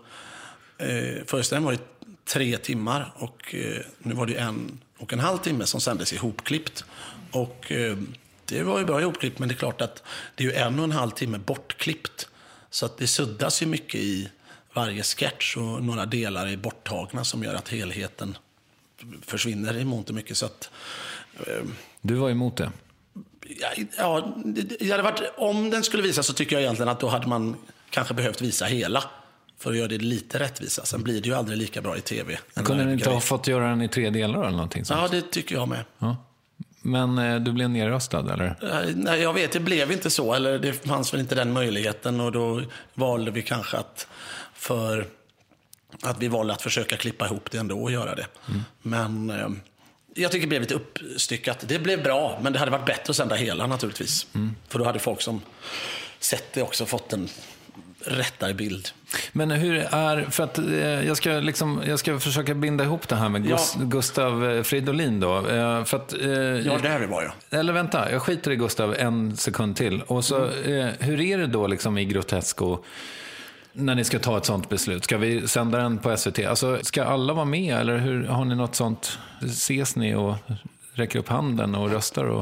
eh, föreställningen var det tre timmar och eh, nu var det en och en halv timme som sändes ihopklippt. Och eh, det var ju bra ihopklippt, men det är klart att det är ju en och en halv timme bortklippt. Så att det suddas ju mycket i varje sketch och några delar är borttagna som gör att helheten försvinner i mångt och mycket. Så att, eh, du var emot det? Ja, ja det hade varit, om den skulle visa så tycker jag egentligen att då hade man kanske behövt visa hela för att göra det lite rättvisa. Sen blir det ju aldrig lika bra i tv. Kunde ni inte ha fått göra den i tre delar eller någonting sånt? Ja, det tycker jag med. Ja. Men eh, du blev nerröstad, eller? Nej, jag vet, det blev inte så. Eller det fanns väl inte den möjligheten. Och då valde vi kanske att för att vi valde att försöka klippa ihop det ändå och göra det. Mm. Men eh, jag tycker det blev lite uppstyckat. Det blev bra, men det hade varit bättre att sända hela naturligtvis. Mm. För då hade folk som sett det också fått en rättare bild. Men hur är, för att eh, jag ska liksom, jag ska försöka binda ihop det här med Gust- ja. Gustav Fridolin då. Eh, för att, eh, ja, det här var jag. Eller vänta, jag skiter i Gustav en sekund till. Och så, mm. eh, hur är det då liksom i Grotesco när ni ska ta ett sånt beslut? Ska vi sända den på S V T? Alltså, ska alla vara med eller hur, har ni något sånt? Ses ni och räcker upp handen och röstar? Och...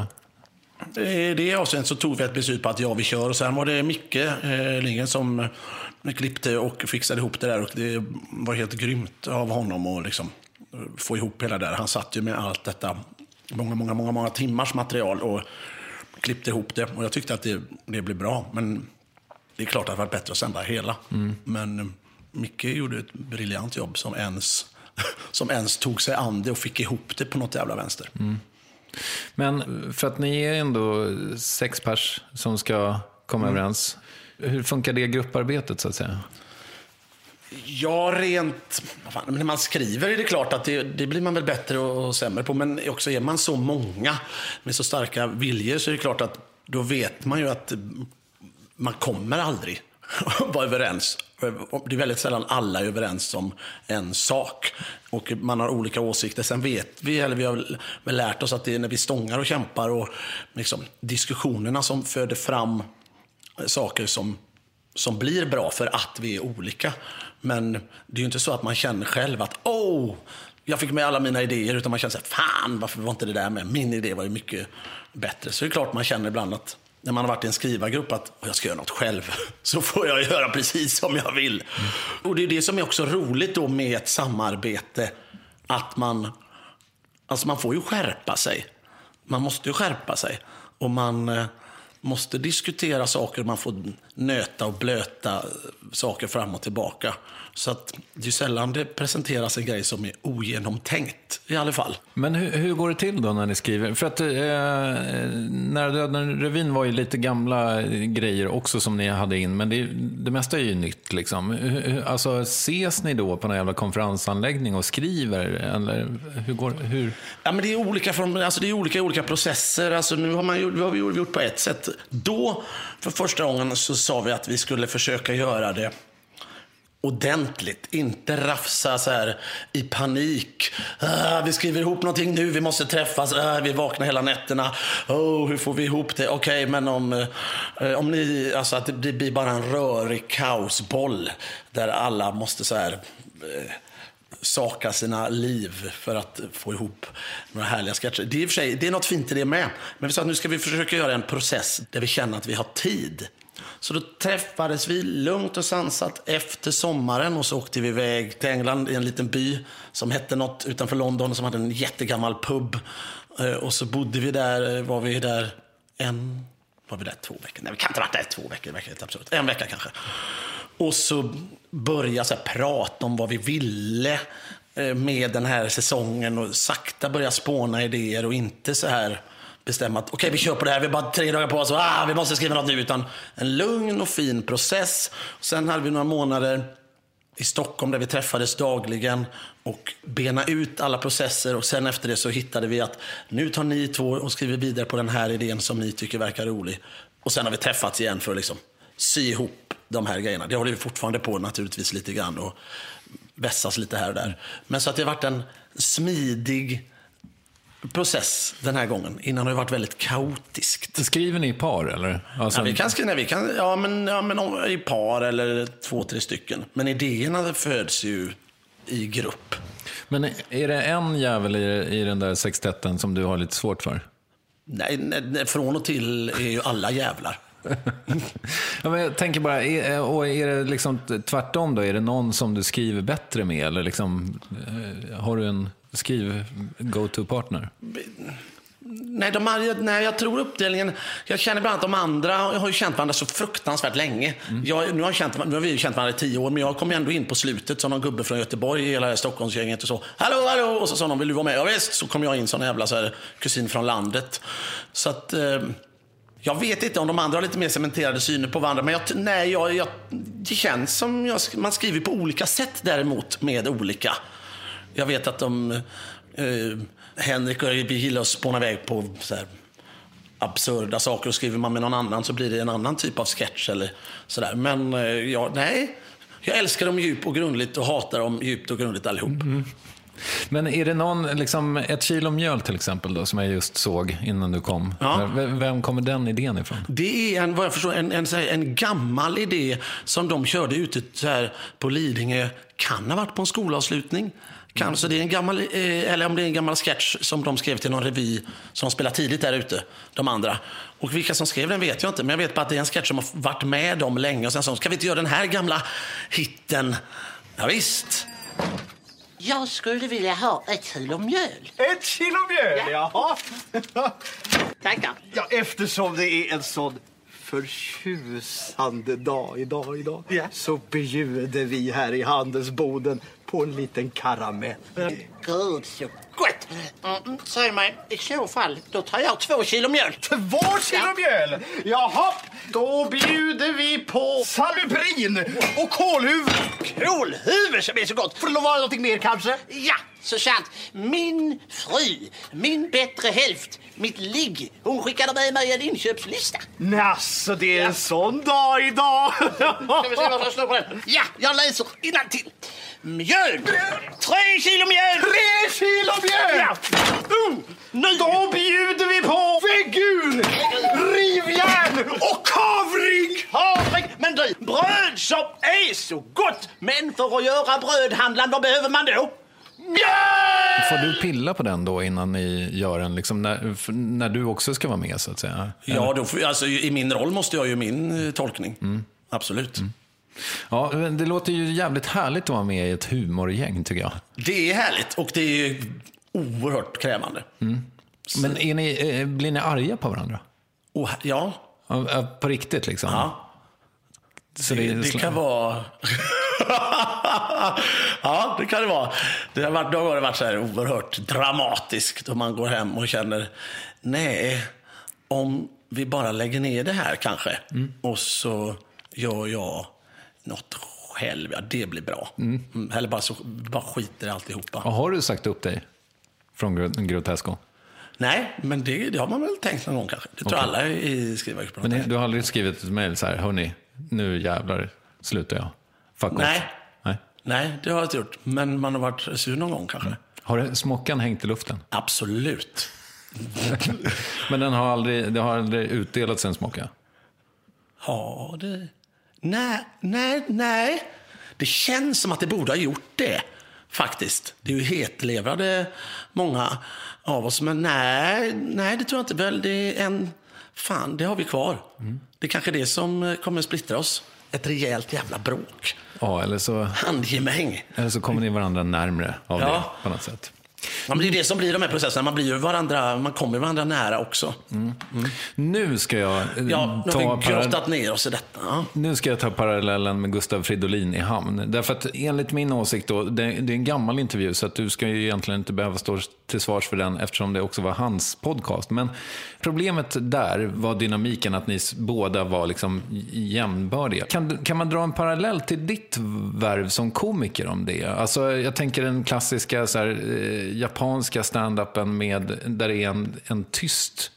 I det avseendet så tog vi ett beslut på att ja, vi kör. Och sen var det Micke eh, Lindgren som klippte och fixade ihop det där. Och det var helt grymt av honom att liksom få ihop hela det där. Han satt ju med allt detta, många, många, många, många timmars material och klippte ihop det. Och jag tyckte att det, det blev bra. Men det är klart att det var bättre att sända hela. Mm. Men Micke gjorde ett briljant jobb som ens, som ens tog sig an det och fick ihop det på något jävla vänster. Mm. Men för att ni är ändå sex pers som ska komma mm. överens. Hur funkar det grupparbetet så att säga? Ja, rent... Fan, när man skriver är det klart att det, det blir man väl bättre och sämre på. Men också är man så många med så starka viljor så är det klart att då vet man ju att man kommer aldrig vara överens. Det är väldigt sällan alla är överens om en sak. Och man har olika åsikter. Sen vet vi, eller vi har väl lärt oss att det är när vi stångar och kämpar och liksom, diskussionerna som föder fram saker som, som blir bra för att vi är olika. Men det är ju inte så att man känner själv att åh, jag fick med alla mina idéer, utan man känner så här, fan, varför var inte det där med? Min idé var ju mycket bättre. Så det är klart man känner ibland att när man har varit i en skrivargrupp att jag ska göra något själv, så får jag göra precis som jag vill. Mm. Och det är det som är också roligt då med ett samarbete, att man, alltså man får ju skärpa sig. Man måste ju skärpa sig. Och man, måste diskutera saker, man får nöta och blöta saker fram och tillbaka. Så att det är sällan det presenteras en grej som är ogenomtänkt i alla fall. Men hur, hur går det till då när ni skriver? För att eh, när Döden revyn var ju lite gamla grejer också som ni hade in, men det, det mesta är ju nytt liksom. Hur, alltså ses ni då på en jävla konferensanläggning och skriver? Eller hur går hur? Ja, men det är olika från, alltså det är olika olika processer. Alltså nu har man ju, har vi gjort på ett sätt. Då för första gången så sa vi att vi skulle försöka göra det ordentligt, inte rafsa så här i panik. Ah, vi skriver ihop någonting nu, vi måste träffas. Ah, vi vaknar hela nätterna. Oh, hur får vi ihop det? Okej, okay, men om, eh, om ni, alltså att det blir bara en rörig kaosboll där alla måste så här eh, saka sina liv för att få ihop några härliga sketcher. Det är i och för sig, det är något fint i det med. Men vi sa att nu ska vi försöka göra en process där vi känner att vi har tid. Så då träffades vi lugnt och sansat efter sommaren och så åkte vi iväg till England i en liten by som hette något utanför London som hade en jättegammal pub. Och så bodde vi där, var vi där en, var vi där två veckor? Nej, vi kan inte ha varit där två veckor, det verkar helt absurt. En vecka kanske. Och så började så här prata om vad vi ville med den här säsongen och sakta börja spåna idéer och inte så här bestämma att okej, okay, vi kör på det här, vi har bara tre dagar på oss och ah, vi måste skriva något nu, utan en lugn och fin process. Sen hade vi några månader i Stockholm där vi träffades dagligen och bena ut alla processer, och sen efter det så hittade vi att nu tar ni två och skriver vidare på den här idén som ni tycker verkar rolig, och sen har vi träffats igen för att liksom sy ihop de här grejerna. Det håller vi fortfarande på naturligtvis lite grann och vässas lite här och där, men så att det har varit en smidig process den här gången. Innan har det varit väldigt kaotiskt. Skriver ni i par eller? Alltså... Ja, vi kan skriva, vi kan, ja, men, ja, men i par eller två, tre stycken. Men idéerna föds ju i grupp. Men är det en jävel i, i den där sextetten som du har lite svårt för? Nej, nej, från och till är ju alla jävlar. Ja, men jag tänker bara, är, och är det liksom tvärtom då? Är det någon som du skriver bättre med? Eller liksom, har du en skriv go-to-partner? Nej, de har, nej, jag tror uppdelningen. Jag känner bland annat de andra. Jag har ju känt varandra så fruktansvärt länge. Mm. Jag, nu, har jag känt, nu har vi ju känt varandra i tio år, men jag kom ändå in på slutet som någon gubbe från Göteborg i hela Stockholmsgänget och så. Hallå, hallå! Och så sa de, vill du vara med? Ja visst, så kom jag in som en jävla så här, kusin från landet. Så att eh, jag vet inte om de andra har lite mer cementerade syner på varandra, men jag, nej, jag, jag, det känns som jag, man skriver på olika sätt däremot med olika. Jag vet att de eh, Henrik och vi gillar att spåna iväg på så här absurda saker, och skriver man med någon annan så blir det en annan typ av sketch eller sådär. Men eh, ja, nej, jag älskar dem djupt och grundligt och hatar dem djupt och grundligt allihop. Mm. Men är det någon, liksom ett kilo mjöl till exempel då, som jag just såg innan du kom? Ja. Vem kommer den idén ifrån? Det är en, vad jag förstår, en, en, en gammal idé som de körde ute så här på Lidingö. Kan ha varit på en skolavslutning. Kanske det är en gammal, eller om det är en gammal sketch som de skrev till någon revy som de spelar tidigt där ute, de andra. Och vilka som skrev den vet jag inte, men jag vet bara att det är en sketch som har varit med dem länge. Och sen så, ska vi inte göra den här gamla hitten? Ja, visst. Jag skulle vilja ha ett kilo mjöl. Ett kilo mjöl, ja. Jaha. Tackar. Ja, eftersom det är en sån förtjusande dag idag, idag yeah. så bjuder vi här i handelsboden på en liten karamell. Gud, så gott! Mm, säg mig, i så fall, då tar jag två kilo mjöl. Två kilo mjöl? Jaha, då bjuder vi på salubrin och kålhuvud. Kålhuvud som är så gott. Får det vara någonting mer kanske? Ja, så sant. Min fru, min bättre hälft, mitt ligg, hon skickade med mig en inköpslista. Nasså, det är ja. en sån dag idag. Ska vi se vad jag slår på den? Ja, jag läser innantill. Mjöl! Tre kilo mjöl! Tre kilo mjöl! Ja. Uh, nu. Då bjuder vi på väggur, rivjärn och kavring! Kavring? Men du, bröd som är så gott! Men för att göra brödhandlaren, då behöver man då mjöl! Får du pilla på den då innan ni gör den, liksom när, när du också ska vara med så att säga? Ja, då, alltså, i min roll måste jag ju min tolkning. Mm. Absolut. Mm. Ja, det låter ju jävligt härligt att vara med i ett humorgäng tycker jag. Det är härligt och det är oerhört krävande. Mm. Men är ni, blir ni arga på varandra? Oh, ja. På riktigt liksom? Ja. Så det, det, det sl- kan vara... ja, det kan det vara. Det har varit, då har det varit så här oerhört dramatiskt. Och man går hem och känner, nej, om vi bara lägger ner det här kanske. Mm. Och så gör jag något själv. Ja, det blir bra. Mm. Mm, eller bara, så, bara skiter i alltihopa. Och har du sagt upp dig från Grotesco? Nej, men det, det har man väl tänkt någon gång kanske. Det tror okay. alla i skrivargruppen. Men det, du har aldrig skrivit ett mejl så här, hörni, nu jävlar slutar jag. Fuck Nej. off. Nej. Nej, det har jag inte gjort. Men man har varit sur någon gång kanske. Mm. Har det, smockan hängt i luften? Absolut. Men den har aldrig, det har aldrig utdelats en smocka? Ja, det... Nej, nej, nej. Det känns som att det borde ha gjort det. Faktiskt. Det är ju hetlevrade många av oss. Men nej, nej det tror jag inte väl. Det är en... Fan, det har vi kvar. Mm. Det är kanske det som kommer att splittra oss. Ett rejält jävla bråk. Ja, eller så... Handgemäng. Eller så kommer ni varandra närmare av ja. det på något sätt. Ja, men det är det som blir de här processerna. Man, blir ju varandra, man kommer varandra nära också. Mm. Mm. Nu ska jag ja, ta... Ja, vi grottat ner oss i detta. Ja. Nu ska jag ta parallellen med Gustav Fridolin i hamn. Därför att enligt min åsikt då, det, det är en gammal intervju så att du ska ju egentligen inte behöva stå till svars för den eftersom det också var hans podcast. Men problemet där var dynamiken att ni båda var liksom jämnbördiga. Kan, kan man dra en parallell till ditt värv som komiker om det? Alltså jag tänker den klassiska så här, eh, japanska stand-upen med där det är en, en tyst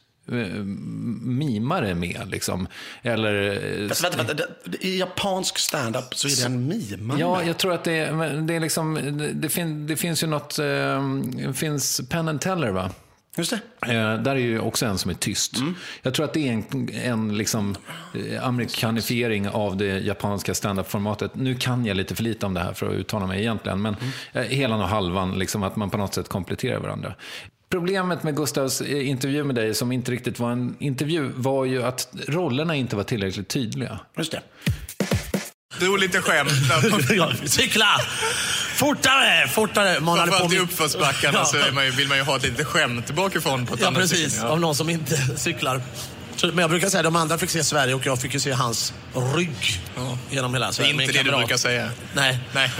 mimare med liksom. Eller vänta, vänta, vänta. I japansk stand-up så är det en mimare. Ja, jag tror att det är, det är liksom det, fin, det finns ju något det finns Penn and Teller, va? Just det. Där är ju också en som är tyst. Mm. Jag tror att det är en, en liksom amerikanifiering av det japanska stand-up-formatet. Nu kan jag lite för lite om det här för att uttala mig egentligen, men mm. helan och halvan liksom, att man på något sätt kompletterar varandra. Problemet med Gustavs intervju med dig, som inte riktigt var en intervju, var ju att rollerna inte var tillräckligt tydliga. Just det. Du lite skämt. Cykla! Fortare, fortare! Man hade på i uppförsbackarna ja. Så är man ju, vill man ju ha ett litet skämt bakifrån på ett ja, annat precis. Ja. Av någon som inte cyklar. Men jag brukar säga att de andra fick se Sverige och jag fick ju se hans rygg ja. Genom hela Sverige. Det är inte det du brukar säga. Nej. Nej.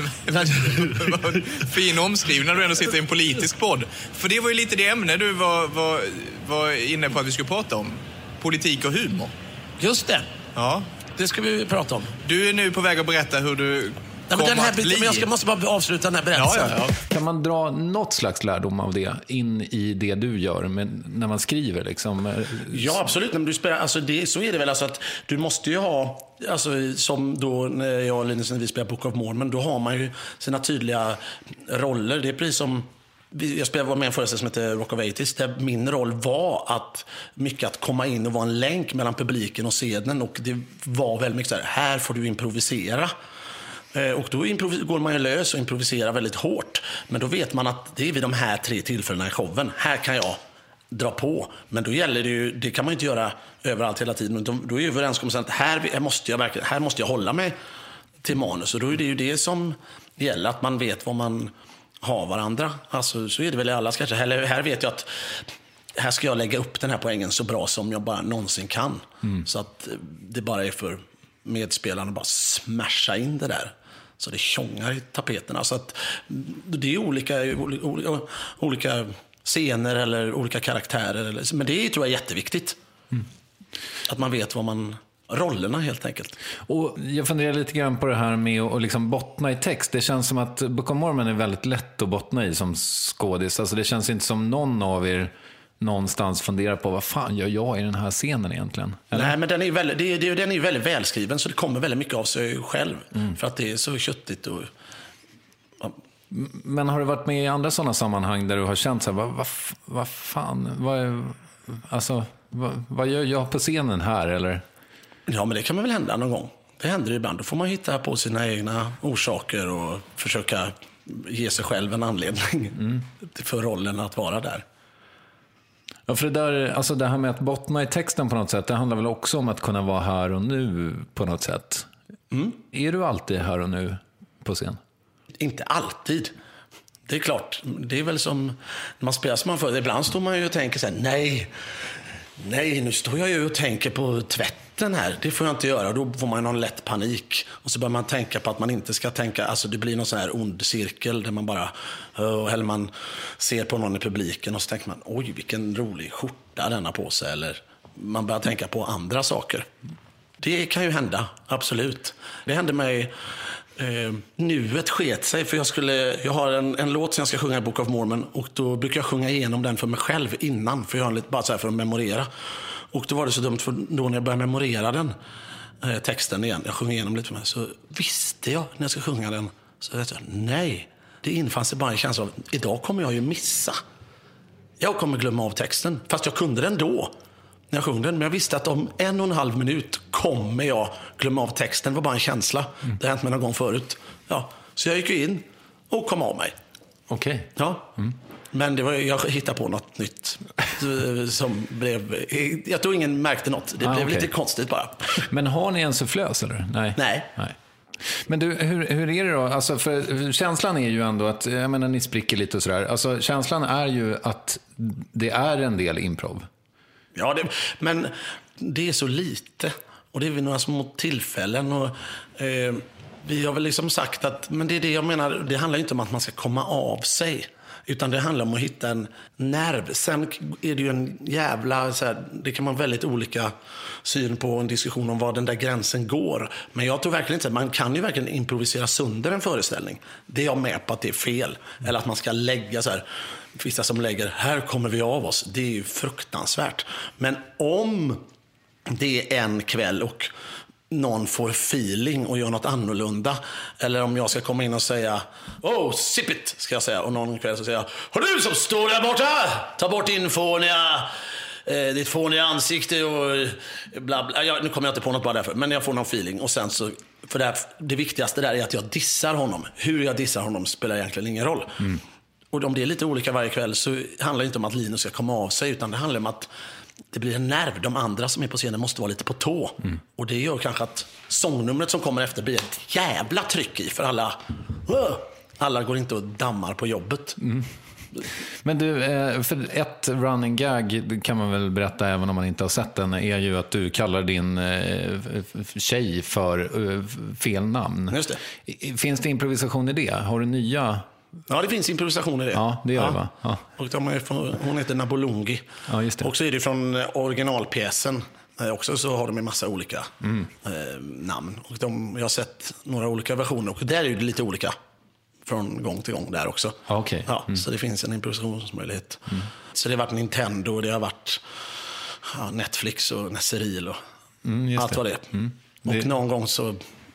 Fin omskrivning när du ändå sitter i en politisk podd. För det var ju lite det ämne du var, var, var inne på att vi skulle prata om. Politik och humor. Just det. Ja. Det ska vi prata om. Du är nu på väg att berätta hur du... Nej, men den här biten, men jag ska, måste bara avsluta den här berättelsen. Ja, ja, ja. Kan man dra något slags lärdom av det in i det du gör med, när man skriver? Liksom? Ja, absolut. Men du spelar, alltså det, så är det väl. Alltså att du måste ju ha, alltså, som då när jag och Linus, när vi spelar Book of Mormon, då har man ju sina tydliga roller. Det är precis som... Jag spelade med en föreställning som heter Rock of eighties, där min roll var att mycket att komma in och vara en länk mellan publiken och scenen. Och det var väldigt mycket så här, här får du improvisera. Och då går man ju lös och improviserar väldigt hårt. Men då vet man att det är vid de här tre tillfällena i showen. Här kan jag dra på. Men då gäller det ju, det kan man ju inte göra överallt hela tiden. Då, då är ju överenskommelsen att här måste jag verkligen, här måste jag hålla mig till manus. Och då är det ju det som gäller, att man vet vad man har varandra. Alltså så är det väl i alla sketcher. Här, här vet jag att här ska jag lägga upp den här poängen så bra som jag bara någonsin kan. Mm. Så att det bara är för medspelarna att bara smasha in det där. Så det tjongar i tapeterna. Så att det är olika, olika, olika scener eller olika karaktärer. Eller, men det tror jag är jätteviktigt. Mm. Att man vet vad man... rollerna helt enkelt. Och jag funderar lite grann på det här med att liksom bottna i text. Det känns som att Book of Mormon är väldigt lätt att bottna i som skådis. Alltså det känns inte som någon av er någonstans funderar på vad fan gör jag i den här scenen egentligen? Eller? Nej, men den är, väldigt, det, det, den är väldigt välskriven, så det kommer väldigt mycket av sig själv. Mm. För att det är så köttigt och... Ja. Men har du varit med i andra sådana sammanhang där du har känt så här, vad, vad, vad fan, vad, är, alltså, vad, vad gör jag på scenen här, eller? Ja, men det kan man väl hända någon gång. Det händer ibland. Då får man hitta på sina egna orsaker och försöka ge sig själv en anledning mm. för rollen att vara där. Ja, för det där, alltså det här med att bottna i texten på något sätt, det handlar väl också om att kunna vara här och nu på något sätt. Mm. Är du alltid här och nu på scen? Inte alltid. Det är klart. Det är väl som när man spelar som man för. Ibland står man ju och tänker så här, nej, Nej, nu står jag ju och tänker på tvätten här. Det får jag inte göra. Då får man någon lätt panik. Och så börjar man tänka på att man inte ska tänka... Alltså det blir någon sån här ond cirkel där man bara... Eller man ser på någon i publiken och så tänker man... Oj, vilken rolig skjorta den har på sig. Eller man börjar tänka på andra saker. Det kan ju hända, absolut. Det hände mig... Eh, nuet sket sig, för jag skulle jag har en, en låt som jag ska sjunga i Book of Mormon, och då brukar jag sjunga igenom den för mig själv innan, för jag har lite bara så här för att memorera. Och då var det så dumt, för då när jag började memorera den eh, texten igen, jag sjöng igenom lite för mig, så visste jag när jag ska sjunga den, så vet jag, nej, det infann sig bara en känsla av, idag kommer jag ju missa. Jag kommer glömma av texten, fast jag kunde den då när jag sjöng den, men jag visste att om en och en halv minut kommer jag glömma av texten. Det var bara en känsla. Mm. Det har hänt mig någon gång förut. Ja, så jag gick in och kom av mig. Okej. Okay. Ja. Mm. Men det var, jag hittade på något nytt som blev... Jag tror ingen märkte något. Det ah, blev okay. lite konstigt bara. Men har ni en sufflös eller? Nej. Nej. Nej. Men du, hur, hur är det då? Alltså, för känslan är ju ändå att, jag menar, ni spricker lite och sådär. Alltså, känslan är ju att det är en del improv. Ja, det, men det är så lite. Och det är vid några små tillfällen. Och, eh, vi har väl liksom sagt att, men det är det jag menar, det handlar inte om att man ska komma av sig. Utan det handlar om att hitta en nerv. Sen är det ju en jävla, så här, det kan man väldigt olika syn på, en diskussion om var den där gränsen går. Men jag tror verkligen inte, man kan ju verkligen improvisera sönder en föreställning. Det är jag med på att det är fel. Eller att man ska lägga så här, vissa som lägger, här kommer vi av oss. Det är ju fruktansvärt. Men om det är en kväll och någon får feeling och gör något annorlunda, eller om jag ska komma in och säga, oh, sip it, ska jag säga, och någon kväll så säger jag, har du som står där borta, ta bort din fåniga eh, ditt fåniga ansikte och bla bla, ja, nu kommer jag inte på något bara därför, men jag får någon feeling, och sen så, för det, här, det viktigaste där är att jag dissar honom. Hur jag dissar honom spelar egentligen ingen roll. Mm. Och om det är lite olika varje kväll så handlar det inte om att Linus ska komma av sig, utan det handlar om att det blir en nerv. De andra som är på scenen måste vara lite på tå. Mm. Och det gör kanske att sångnumret som kommer efter blir ett jävla tryck i. För alla, alla går inte och dammar på jobbet. Mm. Men du, för ett running gag kan man väl berätta, även om man inte har sett den, är ju att du kallar din tjej för fel namn. Just det. Finns det improvisation i det? Har du nya... Ja, det finns improvisation i det. Ja, det gör det, va? Ja. Och de är från, hon heter Nabolungi. Ja, just det. Och så är det från originalpjäsen. Också så har de en massa olika mm. eh, namn. Och de, jag har sett några olika versioner. Och där är det lite olika från gång till gång där också. Okay. Ja, mm. så det finns en improvisationsmöjlighet. Mm. Så det har varit Nintendo, det har varit ja, Netflix och Nesseril och mm, allt vad det är. Mm. Och det... någon gång så...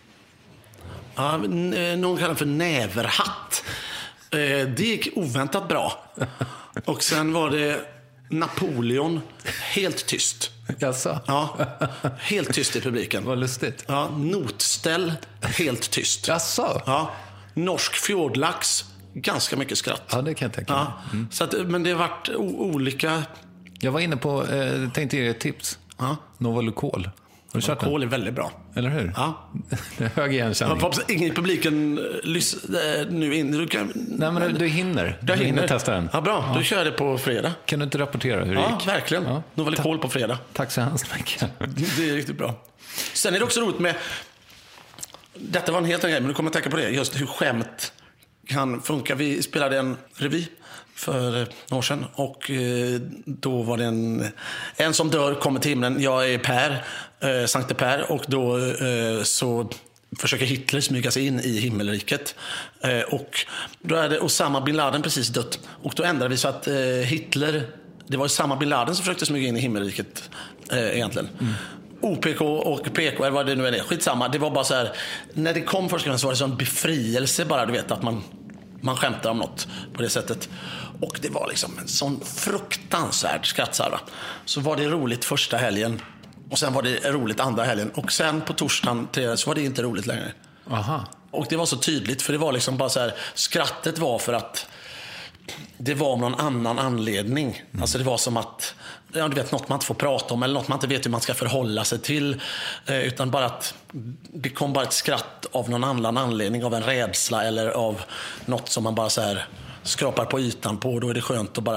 Ja, någon kallar det för näverhatt. Det gick oväntat bra. Och sen var det Napoleon, helt tyst. Jaså? Ja, helt tyst i publiken. Vad lustigt. Ja, notställ, helt tyst. Jaså? Ja, norsk fjordlax, ganska mycket skratt. Ja, det kan jag tänka mig. Ja, mm. så att, men det har varit o- olika... Jag var inne på, eh, tänkte ge ett tips. Ja. Novalucol. Har du kört den? Kol är väldigt bra. Eller hur? Ja. Hög igenkänning. Jag hoppas ingen i publiken lys- nu in. Du kan... Nej, men du, du hinner. Du, du hinner. hinner testa den. Ja, bra. Ja. Du kör det på fredag. Kan du inte rapportera hur det ja, gick? Verkligen. Ja, verkligen. Nu var det kol på fredag. Tack så hemskt mycket. Det är riktigt bra. Sen är det också roligt med... Detta var en helt annan grej, men du kommer att tänka på det. Just hur skämt kan funka. Vi spelade en revy för några år sedan. Och eh, då var det en, en som dör kommer till himlen. Jag är Per, eh, Sankte Per. Och då eh, så försöker Hitler smyga sig in i himmelriket. Eh, och då är det Osama bin Laden precis dött. Och då ändrade vi så att eh, Hitler... Det var Osama bin Laden som försökte smyga in i himmelriket eh, egentligen. Mm. O P K och P K, eller vad det nu är, skitsamma. Det var bara så här, när det kom första gången så var det sån befrielse bara, du vet, att man, man skämtar om något på det sättet. Och det var liksom en sån fruktansvärd skrattsalva. Så var det roligt första helgen, och sen var det roligt andra helgen, och sen på torsdagen till, så var det inte roligt längre. Aha. Och det var så tydligt, för det var liksom bara så här, skrattet var för att det var av någon annan anledning. Mm. Alltså det var som att, ja, du vet, något man inte får prata om, eller något man inte vet hur man ska förhålla sig till, eh, utan bara att det kom bara ett skratt av någon annan anledning, av en rädsla eller av något som man bara så här skrapar på ytan på. Då är det skönt att bara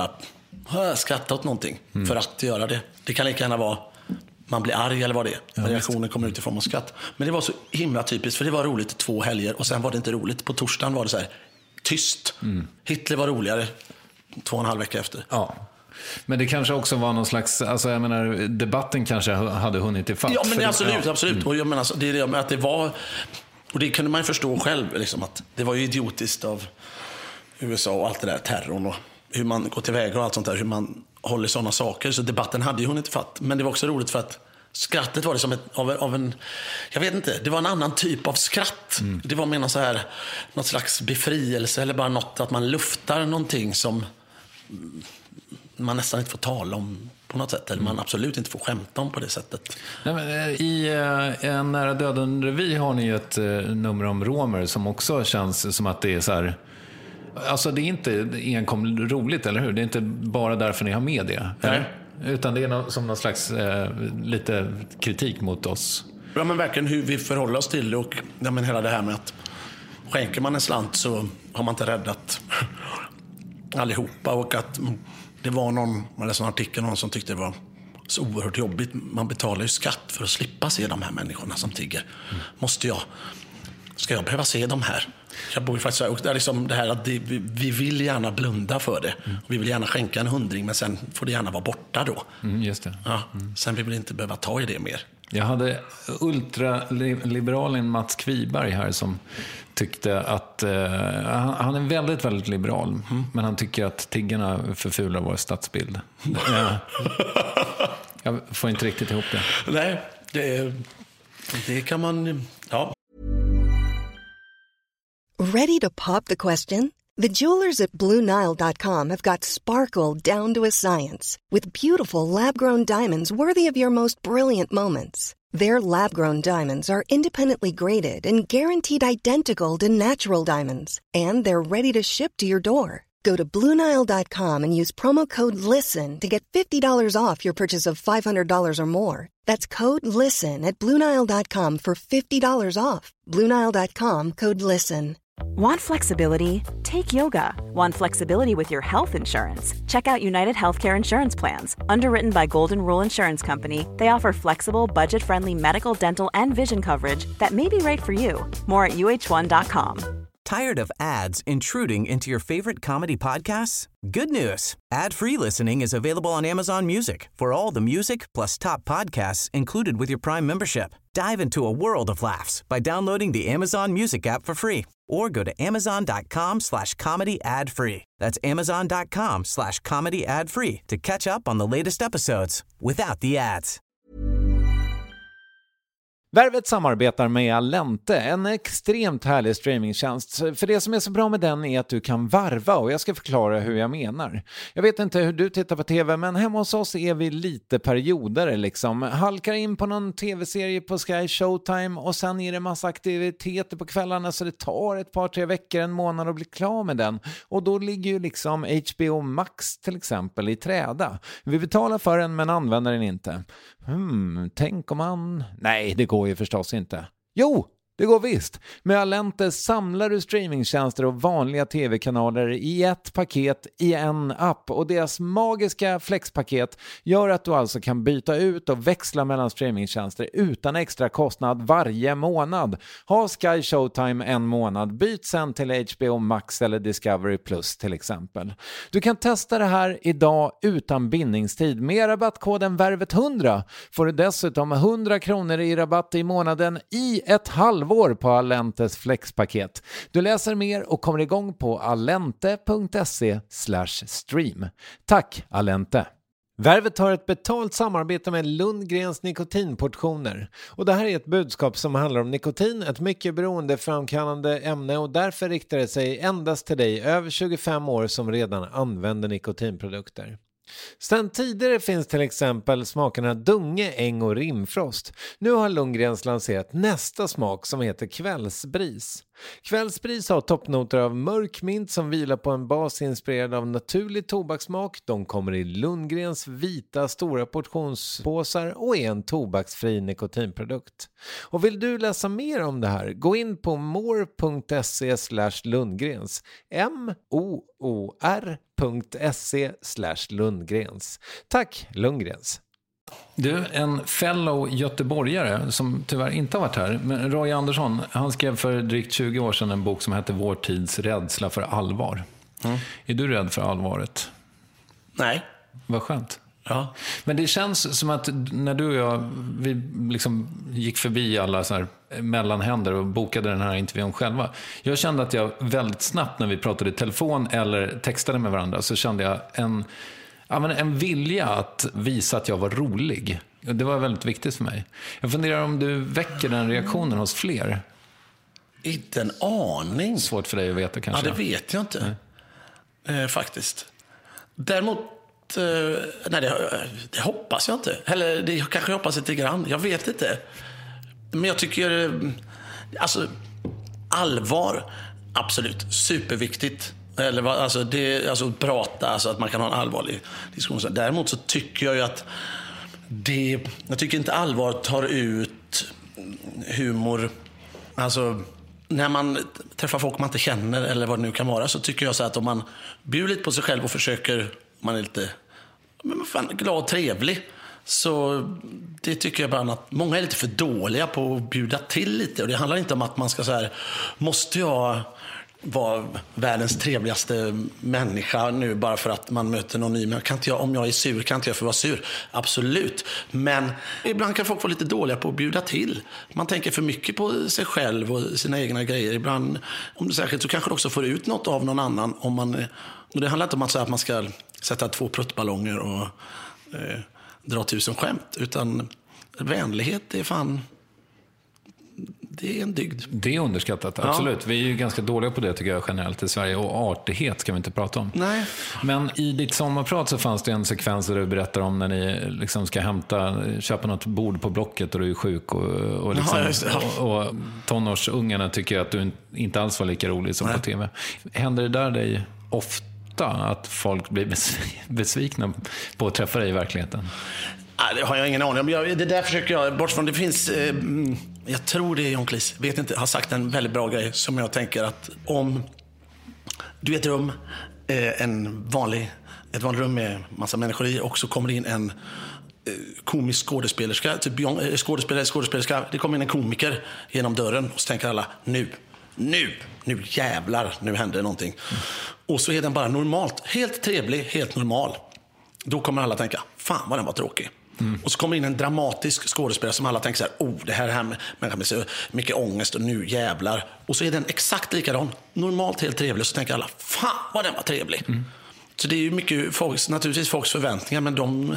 skratta åt någonting mm. för att göra det. Det kan lika gärna vara man blir arg eller vad det är. Ja, reaktionen kommer utifrån och skratt. Men det var så himla typiskt, för det var roligt i två helger och sen var det inte roligt. På torsdagen var det så här tyst. Mm. Hitler var roligare två och en halv vecka efter. Ja. Men det kanske också var någon slags, alltså jag menar, debatten kanske hade hunnit i fatt. Ja, men det, absolut, ja. absolut. Mm. Och jag menar, det är det att det var, och det kunde man ju förstå själv, liksom, att det var ju idiotiskt av U S A och allt det där, terrorn och hur man går tillväga och allt sånt där, hur man håller sådana saker. Så debatten hade ju hunnit i fatt. Men det var också roligt för att skrattet var det som ett, av, av en, jag vet inte, det var en annan typ av skratt. Mm. Det var menar så här, något slags befrielse eller bara något, att man luftar någonting som man nästan inte får tala om på något sätt, eller man absolut inte får skämta om på det sättet. Nej, men, i uh, en Nära döden-revy har ni ett uh, nummer om romer som också känns som att det är så här, alltså det är inte enkom roligt, eller hur? Det är inte bara därför ni har med det, eller? Utan det är no- som någon slags uh, lite kritik mot oss. Ja, men verkligen hur vi förhåller oss till det, och ja, men hela det här med att skänker man en slant så har man inte räddat allihopa, och att det var någon, eller sån artikel, någon som tyckte det var så oerhört jobbigt. Man betalar ju skatt för att slippa se de här människorna som tigger. Mm. Måste jag, ska jag behöva se de här? Jag bor ju faktiskt här, och det är liksom det här att det, vi, vi vill gärna blunda för det. Mm. Vi vill gärna skänka en hundring, men sen får det gärna vara borta då. Mm, just det. Ja, mm. Sen vill vi inte behöva ta i det mer. Jag hade ultraliberalen Mats Kviberg här som tyckte att uh, han, han är väldigt, väldigt liberal, mm. men han tycker att tiggarna förfular vår stadsbild. uh, jag får inte riktigt ihop det. Nej, det, det kan man, ja. Ready to pop the question? The jewelers at Blue Nile dot com have got sparkle down to a science with beautiful lab-grown diamonds worthy of your most brilliant moments. Their lab-grown diamonds are independently graded and guaranteed identical to natural diamonds, and they're ready to ship to your door. Go to Blue Nile dot com and use promo code LISTEN to get fifty dollars off your purchase of five hundred dollars or more. That's code LISTEN at Blue Nile dot com for fifty dollars off. Blue Nile dot com, code LISTEN. Want flexibility? Take yoga. Want flexibility with your health insurance? Check out United Healthcare Insurance Plans. Underwritten by Golden Rule Insurance Company, they offer flexible, budget-friendly medical, dental, and vision coverage that may be right for you. More at U H one dot com. Tired of ads intruding into your favorite comedy podcasts? Good news. Ad-free listening is available on Amazon Music for all the music plus top podcasts included with your Prime membership. Dive into a world of laughs by downloading the Amazon Music app for free or go to amazon.com slash comedy ad free. That's amazon.com slash comedy ad free to catch up on the latest episodes without the ads. Värvet samarbetar med Allente, en extremt härlig streamingtjänst. För det som är så bra med den är att du kan varva, och jag ska förklara hur jag menar. Jag vet inte hur du tittar på tv, men hemma hos oss är vi lite perioder liksom. Halkar in på någon tv-serie på Sky Showtime och sen är det massa aktiviteter på kvällarna, så det tar ett par, tre veckor, en månad att bli klar med den. Och då ligger ju liksom H B O Max till exempel i träda. Vi betalar för den men använder den inte. Hmm, tänk om man... Nej, det går ju förstås inte. Jo, det går visst. Med Allente samlar du streamingtjänster och vanliga tv-kanaler i ett paket i en app. Och deras magiska flexpaket gör att du alltså kan byta ut och växla mellan streamingtjänster utan extra kostnad varje månad. Ha Sky Showtime en månad, byt sen till H B O Max eller Discovery Plus till exempel. Du kan testa det här idag utan bindningstid. Med rabattkoden Värvet hundra får du dessutom hundra kronor i rabatt i månaden i ett halvår på Allentes flexpaket. Du läser mer och kommer igång på allente.se slash stream. Tack Allente! Värvet har ett betalt samarbete med Lundgrens nikotinportioner. Och det här är ett budskap som handlar om nikotin, ett mycket beroendeframkallande ämne, och därför riktar det sig endast till dig över tjugofem år som redan använder nikotinprodukter. Sedan tidigare finns till exempel smakerna Dunge, Äng och Rimfrost. Nu har Lundgrens lanserat nästa smak som heter Kvällsbris. Kvällsbris har toppnoter av mörk mint som vilar på en bas inspirerad av naturlig tobakssmak. De kommer i Lundgrens vita stora portionspåsar och är en tobaksfri nikotinprodukt. Och vill du läsa mer om det här, gå in på more.se slash Lundgrens. M O O R se slash Lundgrens. Tack Lundgrens. Du, en fellow göteborgare som tyvärr inte har varit här, men Roy Andersson, han skrev för drygt tjugo år sedan en bok som hette Vår tids rädsla för allvar. Mm. Är du rädd för allvaret? Nej. Vad skönt. Ja. Men det känns som att när du och jag vi liksom gick förbi alla så här mellanhänder och bokade den här intervjun själva. Jag kände att jag väldigt snabbt när vi pratade i telefon eller textade med varandra så kände jag en, ja, men en vilja att visa att jag var rolig. Det var väldigt viktigt för mig. Jag funderar om du väcker den reaktionen hos fler. Inte en aning. Svårt för dig att veta kanske. Ja, det vet jag inte. Eh, faktiskt. Däremot nej, det, det hoppas jag inte. Eller det kanske jag hoppas lite grann. Jag vet inte. Men jag tycker alltså allvar absolut superviktigt. Eller vad, alltså det alltså prata alltså att man kan ha en allvarlig diskussion. Däremot så tycker jag ju att det jag tycker inte allvar tar ut humor. Alltså när man träffar folk man inte känner eller vad det nu kan vara så tycker jag så att om man bjuder lite på sig själv och försöker man är lite men fan, glad och trevlig så det tycker jag bara att många är lite för dåliga på att bjuda till lite och det handlar inte om att man ska så här måste jag vara världens trevligaste människa nu bara för att man möter någon ny men kan inte jag, om jag är sur kan inte jag få vara sur absolut men ibland kan folk vara lite dåliga på att bjuda till man tänker för mycket på sig själv och sina egna grejer ibland om det särskilt så kanske det också får ut något av någon annan om man och det handlar inte om att, säga att man ska sätta två pruttballonger och eh, dra tusen skämt utan vänlighet är fan det är en dygd. Det är underskattat, absolut. Ja. Vi är ju ganska dåliga på det tycker jag generellt i Sverige och artighet ska vi inte prata om. Nej. Men i ditt sommarprat så fanns det en sekvens där du berättar om när ni liksom ska hämta, köpa något bord på Blocket och du är sjuk och, och, liksom, ja, och, och tonårsungarna tycker att du inte alls var lika rolig som Nej. På tv. Händer det där dig ofta att folk blir besvikna på att träffa dig i verkligen? Nej, det har jag ingen aning om. Jag, det där försöker jag, bort från det finns, eh, jag tror det är John Cleese, vet inte, har sagt en väldigt bra grej som jag tänker att om du är ett rum, eh, en vanlig, ett vanligt rum med massa människor i och så kommer det in en eh, komisk skådespelerska, typ eh, skådespelare, skådespelerska, det kommer in en komiker genom dörren och så tänker alla, nu, nu, nu jävlar, nu händer någonting. Mm. Och så är den bara normalt, helt trevlig, helt normal. Då kommer alla tänka, fan vad den var tråkig. Mm. Och så kommer in en dramatisk skådespelare som alla tänker så här, oh det här, här med, med så mycket ångest och nu jävlar. Och så är den exakt likadan, normalt helt trevlig. Så tänker alla, fan vad den var trevlig. Mm. Så det är ju mycket folks, naturligtvis folks förväntningar, men de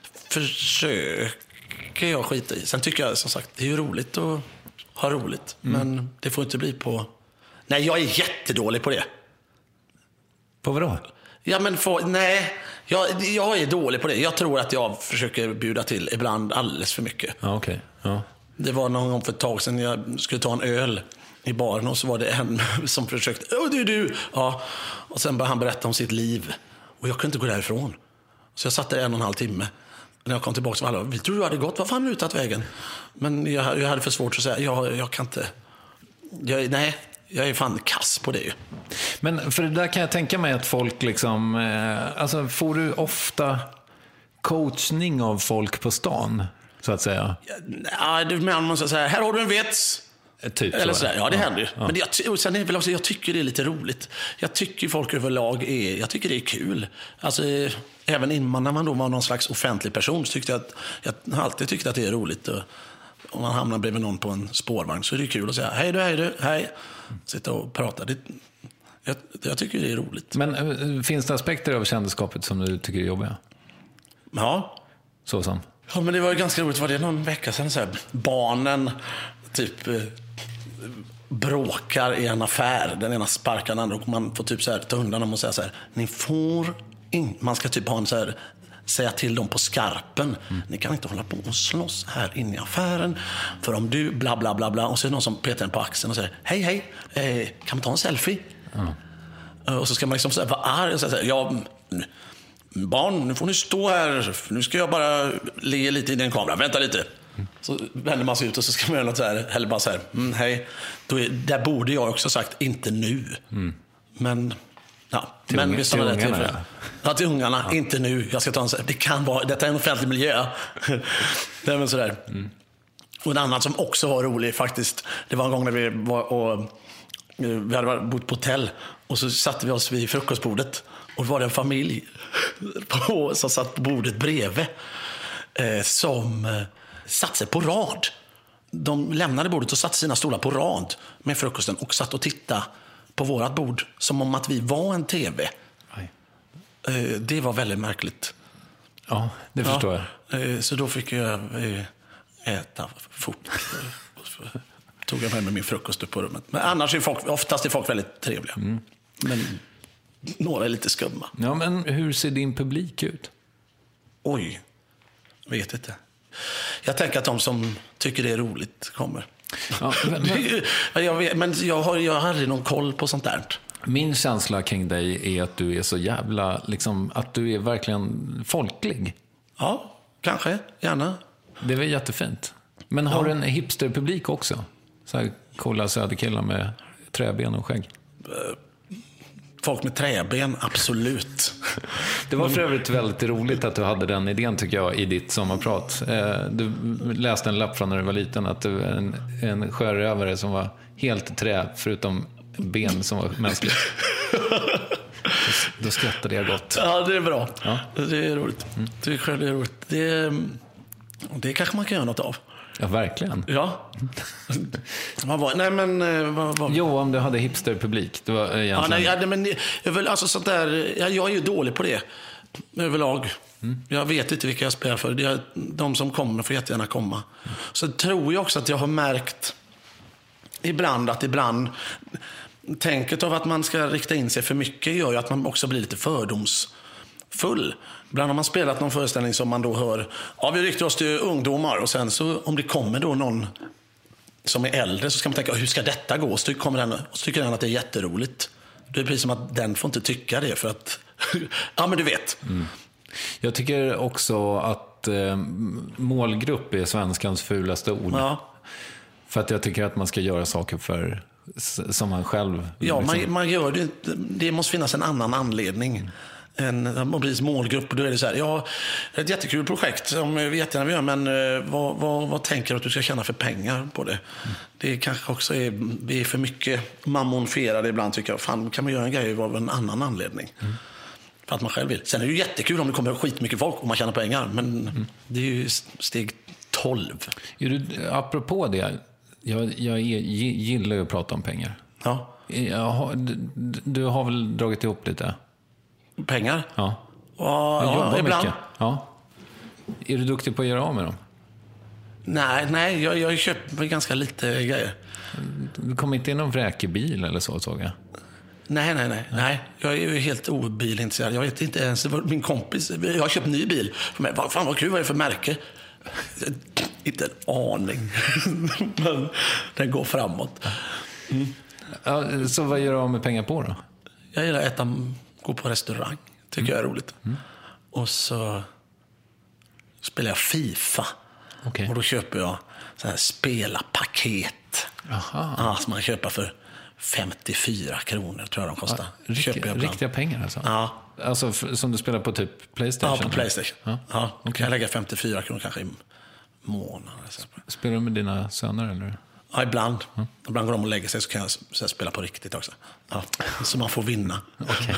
försöker jag skita i. Sen tycker jag som sagt, det är ju roligt att ha roligt. Mm. Men det får inte bli på... Nej, jag är jättedålig på det. På vad då? Ja, men för, nej, jag, jag är dålig på det. Jag tror att jag försöker bjuda till ibland alldeles för mycket. Ja, okej. Okay. Ja. Det var någon gång för ett tag sedan jag skulle ta en öl i baren och så var det en som försökte, åh det är du! Ja. Och sen började han berätta om sitt liv. Och jag kunde inte gå därifrån. Så jag satt där en och en halv timme. När jag kom tillbaka så var alla, vi tror du hade gått, vad fan har du tagit vägen? Men jag, jag hade för svårt att säga, jag, jag kan inte, jag, nej. Jag är fan kass på det ju. Men för det där kan jag tänka mig att folk liksom... Eh, alltså får du ofta coachning av folk på stan, så att säga? Ja, det menar man så säga, här har du en vets. Typ eller så. Sådär. Ja, det ja. händer ju. Ja. Men jag, sen är väl också, jag tycker det är lite roligt. Jag tycker folk överlag är... Jag tycker det är kul. Alltså, även innan när man då var någon slags offentlig person så tyckte jag att... Jag har alltid tyckt att det är roligt. Och, om man hamnar bredvid någon på en spårvagn så är det kul att säga, hej du, hej du, hej. Sitta och prata. Det, jag, jag tycker det är roligt. Men äh, finns det aspekter av kändisskapet som du tycker är jobbiga? Ja. Så som? Ja, men det var ju ganska roligt. Var det någon vecka sedan så här, barnen typ eh, bråkar i en affär. Den ena sparkar den andra och man får typ så här ta undan dem och säga så här, ni får in, man ska typ ha en så här, säga till dem på skarpen. Mm. Ni kan inte hålla på och slåss här inne i affären. För om du bla bla bla bla. Och så är det någon som petar en på axeln och säger, hej hej, eh, kan man ta en selfie? Mm. Och så ska man liksom säga, vad är det? Så här, ja, barn, nu får ni stå här. Nu ska jag bara le lite i den kamera. Vänta lite. Mm. Så vänder man sig ut och så ska man göra något så här. Eller bara så här, mm, hej. Då är, där borde jag också sagt, inte nu. Mm. Men Ja, till men unga, visst till har det ungarna. till ja, till ungarna, ja. Inte nu. Jag ska ta en, det kan vara, detta är en offentlig miljö. Det är väl sådär. Mm. Och en annan som också var rolig faktiskt, det var en gång när vi var och vi hade bott på hotell och så satte vi oss vid frukostbordet och då var det en familj på, som satt på bordet bredvid eh, som eh, satt sig på rad. De lämnade bordet och satte sina stolar på rad med frukosten och satt och tittade på vårat bord som om att vi var en tv. Eh, det var väldigt märkligt. Ja, det förstår ja, jag. Eh, så då fick jag eh, äta fort. Tog jag med mig min frukost upp på rummet. Men annars är folk, oftast är folk väldigt trevliga. Mm. Men några är lite skumma. Ja, men hur ser din publik ut? Oj, vet inte. Jag tänker att de som tycker det är roligt kommer. Ja, men, men, jag, vet, men jag, har, jag har aldrig någon koll på sånt där. Min känsla kring dig är att du är så jävla, liksom, att du är verkligen folklig. Ja, kanske, gärna. Det är väl jättefint. Men har ja. du en hipsterpublik också? Så här coola söderkillar med träben och skägg. Folk med träben, absolut. Det var för övrigt väldigt roligt att du hade den idén, tycker jag, i ditt sommarprat. Du läste en lapp från när du var liten att du var en, en sjörövare som var helt trä förutom ben som var mänskligt. Då skrattade jag gott. Ja, det är bra. Ja. Det är roligt. Mm. Det är själv det är roligt. Det, det kanske man kan göra något av. Ja, verkligen. Ja. Vad var, nej men vad, vad... Jo, om du hade hipsterpublik. Det var egentligen... Ja, nej, ja, men jag vill alltså sånt där, jag, jag är ju dålig på det överlag. Mm. Jag vet inte vilka jag spelar för. Det är, de som kommer får jättegärna komma. Mm. Så tror jag också att jag har märkt ibland att ibland tänket av att man ska rikta in sig för mycket gör ju att man också blir lite fördomsfull. Ibland har man spelat någon föreställning som man då hör, ja, vi riktar oss till ungdomar, och sen så om det kommer då någon som är äldre så ska man tänka, hur ska detta gå? Så kommer den, och så tycker den att det är jätteroligt. Det är precis som att den får inte tycka det för att, ja men du vet. Mm. Jag tycker också att eh, målgrupp är svenskans fulaste ord. Ja. För att jag tycker att man ska göra saker för som man själv... Ja, liksom... man, man gör det. Det måste finnas en annan anledning. Mm. En mobilis målgrupp. Då är det så här, ja, ett jättekul projekt som vi jättegärna vill göra, men vad, vad, vad tänker du att du ska tjäna för pengar på det? Mm. Det kanske också är, vi är för mycket mammonfierade ibland, tycker jag. Fan, kan man göra en grej av en annan anledning? Mm. För att man själv vill. Sen är det ju jättekul om det kommer skitmycket folk och man tjänar pengar, men mm. det är ju steg tolv. Är du, apropå det, jag, jag gillar ju att prata om pengar. Ja. Jag, du, du har väl dragit ihop lite? Pengar? Ja. Ja, ja ibland. Mycket. Ja. Är du duktig på att göra av med dem? Nej, nej jag, jag köper ganska lite grejer. Du kommer inte in någon vräkebil eller så, såg jag? Nej, nej, nej, nej. Jag är ju helt obilintresserad. Jag vet inte ens, min kompis, jag har köpt en ny bil för mig. Fan vad kul, vad är det för märke? Inte en aning. Men den går framåt. Mm. Ja, så vad gör du av med pengar på då? Jag gillar att äta, gå på restaurang. Tycker mm. jag är roligt. Mm. Och så spelar jag FIFA. Okay. Och då köper jag så här spelapaket. Aha. Ja, som man köper för femtiofyra kronor tror jag de kostar. Ja, riktiga, riktiga pengar alltså? Ja. Alltså som du spelar på typ PlayStation? Ja, på PlayStation. Ja. Ja, okay. Kan jag lägga femtiofyra kronor kanske i månaden. Spelar du med dina söner eller? Ja, ibland. Mm. Ibland går de och lägger sig så kan jag så spela på riktigt också. Ja, så man får vinna. Okay.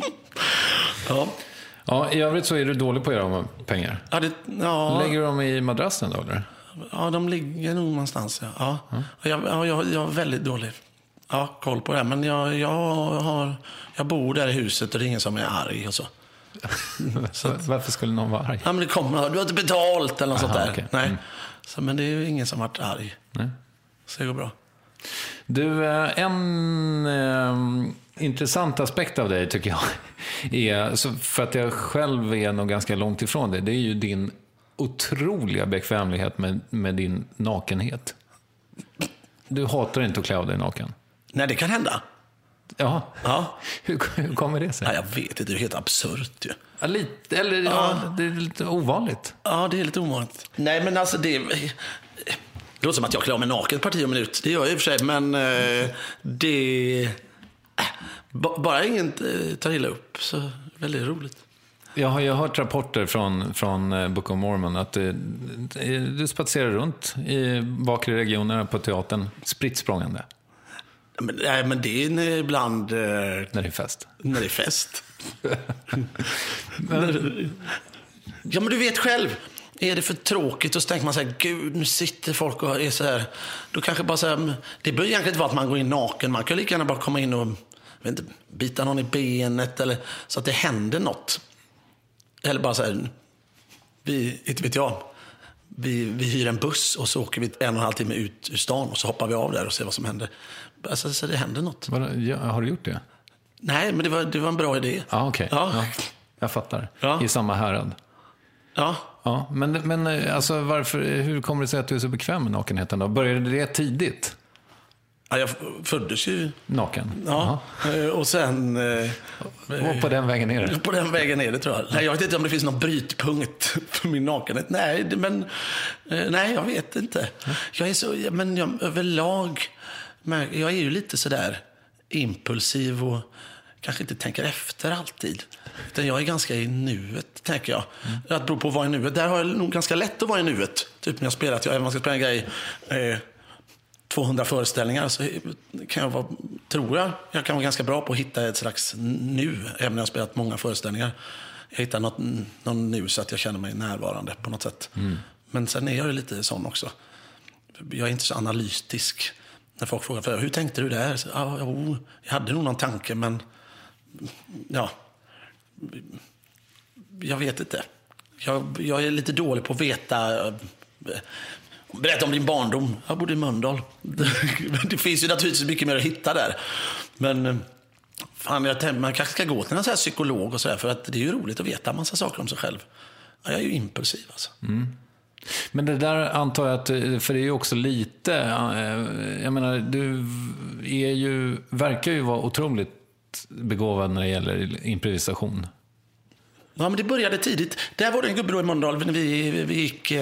Ja. Ja, i övrigt så är du dålig på att göra med pengar. Ja, det, ja. Lägger du dem i madrassen då eller? Ja, de ligger nog någonstans. Ja. Ja. Mm. Jag, ja, jag, jag är väldigt dålig. Ja, koll på det. Men jag, jag, har, jag bor där i huset och det är ingen som är arg och så. Så att, varför skulle någon vara arg? Ja, men det kommer, du har inte betalt eller något Aha, sånt där. Okay. Nej. Mm. Så, men det är ju ingen som har varit arg. Nej. Så det går bra. Du, en eh, intressant aspekt av dig tycker jag är, så för att jag själv är nog ganska långt ifrån det, det är ju din otroliga bekvämlighet med, med din nakenhet. Du hatar inte att klä av dig naken. Nej, det kan hända. Ja. Ja. Hur, hur kommer det sig? Ja, jag vet inte, det är helt absurt ju. Ja, lite, eller ja. Ja, det är lite ovanligt. Ja, det är lite ovanligt. Nej, men alltså det... Det låter som att jag klär av mig naken ett parti om minut. Det gör jag i och för sig, men eh, det... B- bara ingen eh, tar illa upp, så väldigt roligt. Jag har ju hört rapporter från, från Book of Mormon att du, du spatserar runt i bakre regionerna på teatern, spritt språngande. Men, nej, men det är ibland... Eh, när det är fest. När det är fest. men, ja, men du vet själv. Är det för tråkigt och så tänker man så här, gud, nu sitter folk och är så här. Då kanske bara så här, det bör egentligen inte vara att man går in naken. Man kan lika gärna bara komma in och vet inte, bita någon i benet eller så att det händer något. Eller bara så här, vi, inte vet jag, vi, vi hyr en buss och så åker vi en och en halv timme ut ur stan och så hoppar vi av där och ser vad som händer. Alltså, så det händer något. Ja, har du gjort det? Nej, men det var, det var en bra idé. Ah, okay. Ja, okej. Ja, jag fattar. Ja. I samma härad. Ja. Ja, men, men alltså, varför, hur kommer det sig att du är så bekväm med nakenheten då? Började det tidigt? Ja, jag föddes ju naken. Ja, Aha. och sen... Och på den vägen ner det? På den vägen ner det, tror jag. Nej, jag vet inte om det finns någon brytpunkt för min nakenhet. Nej, men... Nej, jag vet inte. Jag är så... Men jag, överlag... Jag är ju lite sådär impulsiv och kanske inte tänker efter alltid. Utan jag är ganska i nuet, tänker jag. Mm. Att bero på vad i nuet. Där har jag nog ganska lätt att vara i nuet. Typ när jag spelar, att jag, även om man ska spela en grej... Eh, tvåhundra föreställningar så kan jag vara, tror jag, jag kan vara ganska bra på att hitta ett slags nu, även när jag har spelat många föreställningar. Jag hittar något, någon nu så att jag känner mig närvarande på något sätt. Mm. Men sen är jag ju lite sån också. Jag är inte så analytisk. När folk frågar, för, hur tänkte du där? Så, ah, jo, jag hade nog någon tanke, men ja, jag vet inte. Jag, jag är lite dålig på att veta... Berätta om din barndom. Jag bodde i Mölndal. Det finns ju naturligtvis mycket mer att hitta där. Men fan, jag tänkte, man kanske ska gå till en sån här psykolog och så här, för att det är ju roligt att veta en massa saker om sig själv. Jag är ju impulsiv alltså. Mm. Men det där antar jag att, för det är ju också lite, jag menar, du är ju, verkar ju vara otroligt begåvad när det gäller improvisation. Ja, men det började tidigt. Där var det en gubbe i Mölndal när vi, vi gick...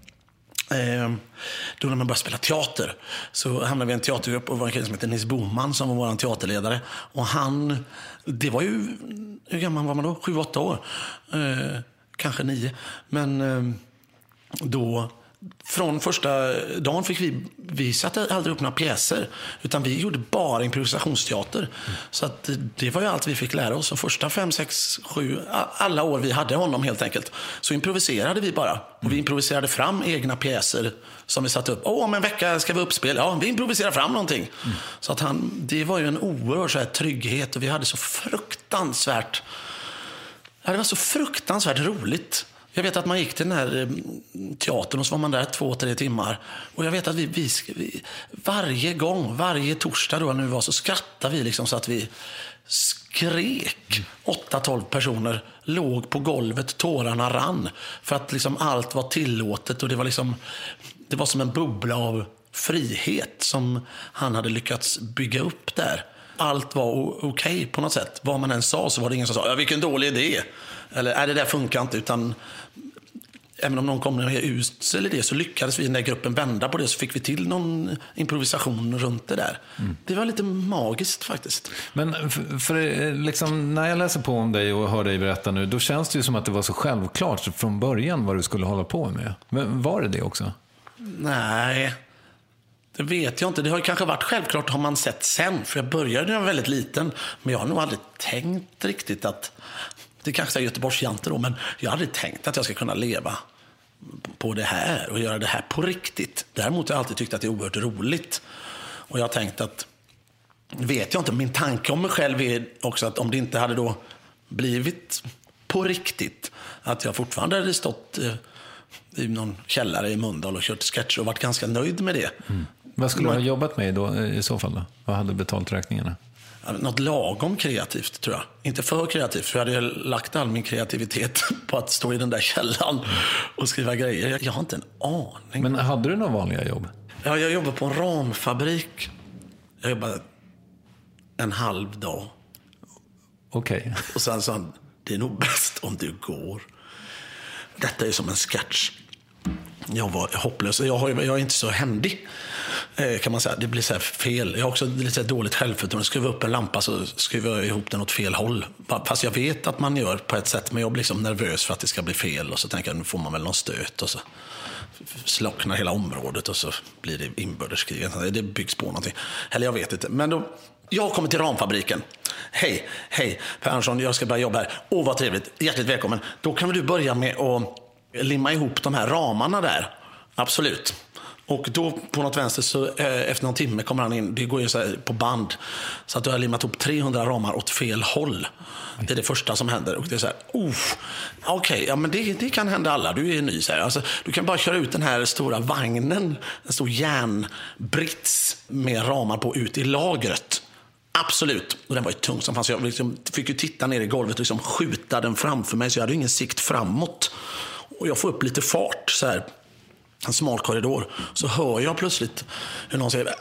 Eh, då när man började spela teater så hamnade vi i en teatergrupp och var en kille som heter Nils Boman som var vår teaterledare, och han, det var ju, hur gammal var man då? Sju, åtta år, eh, kanske nio, men eh, då från första dagen fick vi, vi satte aldrig upp några pjäser, utan vi gjorde bara improvisationsteater. Mm. Så att det var ju allt vi fick lära oss. Och första fem, sex, sju, alla år vi hade honom helt enkelt, så improviserade vi bara. Och vi improviserade fram egna pjäser som vi satte upp. Åh, om en vecka ska vi uppspela. Ja, vi improviserar fram någonting. Mm. Så att han, det var ju en oerhörd så här trygghet, och vi hade så fruktansvärt, ja, det var så fruktansvärt roligt. Jag vet att man gick till den här teatern och så var man där två, tre timmar. Och jag vet att vi, vi, vi varje gång, varje torsdag då nu var, så skrattade vi liksom så att vi skrek. Åtta, tolv personer låg på golvet, tårarna rann. För att liksom allt var tillåtet, och det var liksom, det var som en bubbla av frihet som han hade lyckats bygga upp där. Allt var okej okay på något sätt. Vad man än sa så var det ingen som sa, ja, vilken dålig idé. Eller är det där funkar inte, utan även om någon kom med ut eller det, så lyckades vi i den där gruppen vända på det, så fick vi till någon improvisation runt det där. Mm. Det var lite magiskt faktiskt. Men för, för liksom, när jag läser på om dig och hör dig berätta nu, då känns det ju som att det var så självklart från början vad du skulle hålla på med. Men var det det också? Nej, det vet jag inte. Det har ju kanske varit självklart, har man sett sen. För jag började när jag var väldigt liten, men jag har nog aldrig tänkt riktigt att, det kanske är Göteborgsjante då, men jag har aldrig tänkt att jag ska kunna leva på det här och göra det här på riktigt. Däremot har jag alltid tyckt att det är oerhört roligt. Och jag har tänkt att, vet jag inte, min tanke om mig själv är också att om det inte hade då blivit på riktigt, att jag fortfarande hade stått eh, i någon källare i Mölndal och kört sketch och varit ganska nöjd med det. Mm. Vad skulle du ha jobbat med då, i så fall då? Vad hade betalt räkningarna? Något lagom kreativt, tror jag. Inte för kreativt, för jag hade lagt all min kreativitet på att stå i den där källan och skriva grejer. Jag, jag har inte en aning. Men hade du några vanliga jobb? Ja, jag jobbade på en ramfabrik. Jag jobbade en halv dag. Okej. Okay. Och sen sa han, det är nog bäst om du går. Detta är som en sketch. Jag var hopplös. Jag, har, jag är inte så händig. kan man säga. Det blir så här fel. Jag har också lite så här dåligt självförtroende. Skruva upp en lampa så skruvar jag ihop den åt fel håll. Fast jag vet att man gör på ett sätt, men jag blir liksom nervös för att det ska bli fel. Och så tänker jag, nu får man väl någon stöt och så slocknar hela området och så blir det inbördeskrig. Det byggs på någonting. Eller jag vet inte. Men då, jag kommer till ramfabriken. Hej, hej Per Andersson, jag ska börja jobba här. Åh, vad trevligt. Hjärtligt välkommen. Då kan du börja med att limma ihop de här ramarna där. Absolut. Och då på något vänster så eh, efter någon timme kommer han in. Det går ju så här på band. Så att du har limmat ihop trehundra ramar åt fel håll. Det är det första som händer. Och det är så här, oh, okej, okay, ja men det, det kan hända alla. Du är ny så här. Alltså, du kan bara köra ut den här stora vagnen. En stor järnbrits med ramar på ut i lagret. Absolut. Och den var ju tung som fanns. Jag liksom fick ju titta ner i golvet och liksom skjuta den framför mig. Så jag hade ingen sikt framåt. Och jag får upp lite fart så här. En smal korridor. Så hör jag plötsligt hur någon säger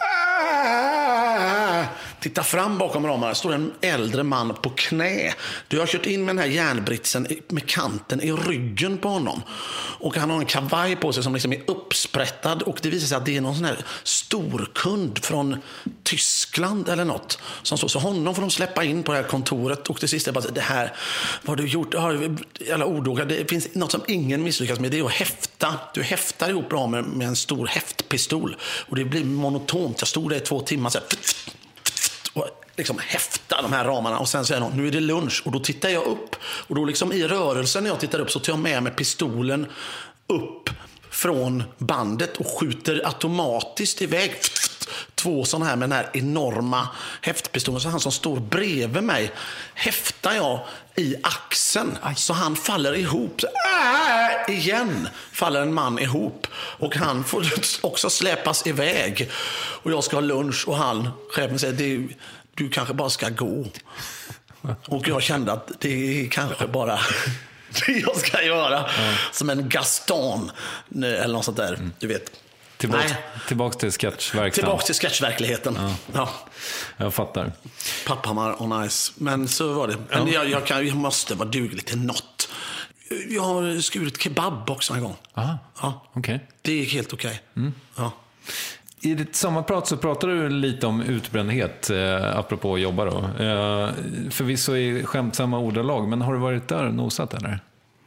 Aah! Titta fram bakom ramarna. Står en äldre man på knä. Du har kört in med den här järnbritsen med kanten i ryggen på honom. Och han har en kavaj på sig som liksom är uppsprättad. Och det visar sig att det är någon sån här storkund från Tyskland eller något. Som står. Så honom får de släppa in på det här kontoret. Och till sist är bara det här. Vad har du gjort? Alla ordågar. Det finns något som ingen misslyckas med. Det är att häfta. Du häftar ihop ramen med en stor häftpistol. Och det blir monotont. Jag stod där i två timmar så här, och liksom häfta de här ramarna. Och sen säger någon, nu är det lunch. Och då tittar jag upp. Och då liksom i rörelsen när jag tittar upp så tar jag med mig pistolen upp från bandet och skjuter automatiskt iväg två sådana här med den här enorma häftpistolen. Så han som står bredvid mig häftar jag i axeln. Så han faller ihop. Äh, igen faller en man ihop. Och han får också släpas iväg. Och jag ska ha lunch och han, chefen säger, du, du kanske bara ska gå. Och jag kände att det är kanske bara det jag ska göra. Ja. Som en Gaston eller något sånt där, mm. du vet. Tillbaks, tillbaks till sketchverkligheten. Tillbaks till sketchverkligheten. Ja. Ja. Jag fattar. Papphammar on ice. Men så var det. Men ja. jag, jag, kan, jag måste vara duglig till något. Jag har skurit kebab också en gång. Aha. Ja. Okay. Det gick helt okej. Okay. Mm. Ja. I ditt sommarprat så pratar du lite om utbrändhet, eh, apropå att jobba då. Eh, förvisso i skämtsamma ordalag, men har du varit där och nosat eller?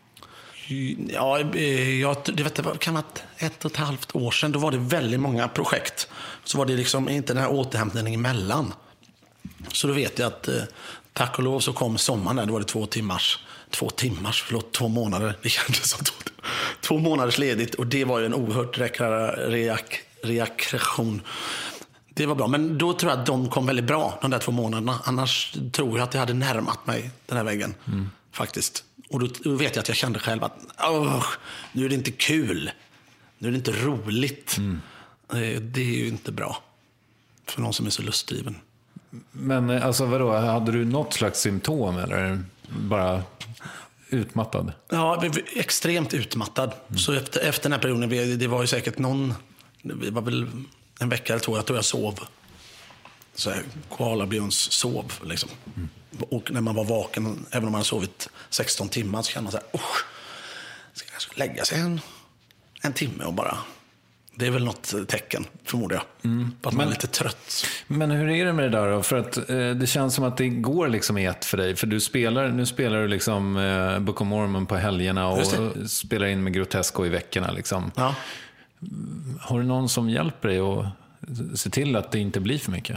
Ja, jag, det vet, det kan vara ett och ett halvt år sedan. Då var det väldigt många projekt. Så var det liksom inte den här återhämtningen emellan. Så då vet jag att eh, tack och lov så kom sommaren där. Då var det två timmars, två timmars, förlåt, två månader. Det kändes som två, två månaders ledigt. Och det var ju en oerhört reak, reaktion. Det var bra, men då tror jag att de kom väldigt bra, de där två månaderna. Annars tror jag att jag hade närmat mig den här väggen, mm. faktiskt. Och då, då vet jag att jag kände själv att åh, nu är det inte kul. Nu är det inte roligt. Mm. Det är ju inte bra för någon som är så lustdriven. Men alltså vadå, hade du något slags symptom eller bara utmattad? Ja, extremt utmattad. Mm. Så efter, efter den här perioden, det var ju säkert någon, det var väl en vecka eller två, jag tror jag sov. Så här, koala Björns sov liksom. Mm. Och när man var vaken, även om man hade sovit sexton timmar, så kände man så här, usch, ska jag lägga sig en, en timme och bara... Det är väl något tecken, förmodar jag. Mm. På att man är lite trött. Men hur är det med det där då? För att eh, det känns som att det går liksom i ett för dig. För du spelar, nu spelar du liksom eh, Book of Mormon på helgerna och spelar in med Grotesco i veckorna liksom. Ja. Har du någon som hjälper dig att se till att det inte blir för mycket?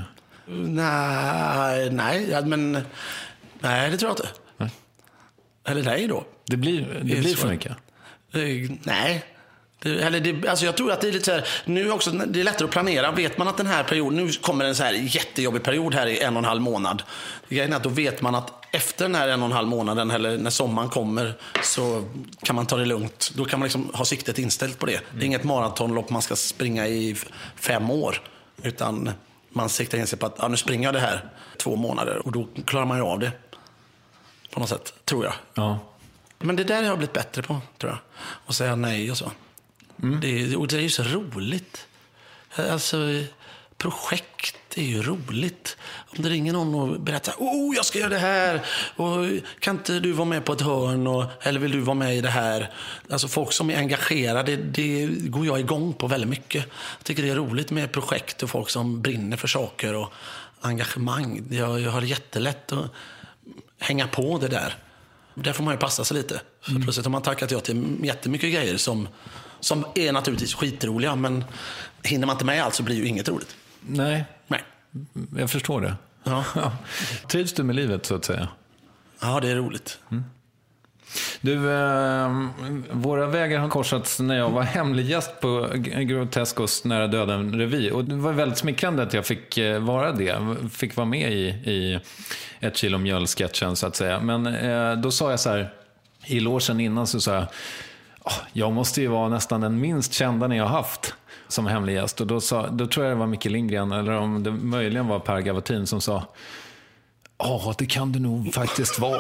Nej, nej, men nej, det tror jag inte. Nej. Eller nej då. Det blir, det blir för mycket? Nej. Det, eller det, alltså jag tror att det är lite så här, nu också, det är lättare att planera. Vet man att den här perioden, nu kommer en så här jättejobbig period här i en och en halv månad. Grejen är att då vet man att efter den här en och en halv månaden, eller när sommaren kommer, så kan man ta det lugnt. Då kan man liksom ha siktet inställt på det. Det är inget maratonlopp man ska springa i fem år, utan man siktar in sig på att ja, nu springer jag det här två månader och då klarar man ju av det på något sätt, tror jag. Ja. Men det där har jag blivit bättre på, tror jag. Och säga nej och så. Mm. Det, och det är ju så roligt. Alltså, projekt är ju roligt. Om det ringer någon och berättar, oh, jag ska göra det här, och kan inte du vara med på ett hörn, och, eller vill du vara med i det här? Alltså folk som är engagerade, det går jag igång på väldigt mycket. Jag tycker det är roligt med projekt och folk som brinner för saker och engagemang. Jag, jag har jättelätt att hänga på det där. Där får man ju passa sig lite. För mm. plötsligt har man tackat ja till jättemycket grejer som, som är naturligtvis skitroliga, men hinner man inte med allt så blir ju inget roligt. Nej, Nej. Jag förstår det. Ja. Trivs du med livet så att säga? Ja, det är roligt. Mm. Du, eh, våra vägar har korsats när jag var hemlig gäst på Groteskos Nära döden-revy. Och det var väldigt smickrande att jag fick eh, vara det. Fick vara med i, i ett kilo mjöl-sketchen så att säga. Men eh, då sa jag så här, i logen innan så sa jag, oh, jag måste ju vara nästan den minst kända ni har haft som hemlig gäst. Och då, sa, då tror jag det var Micke Lindgren, eller om det möjligen var Per Gavatin som sa, ja, det kan du nog faktiskt vara.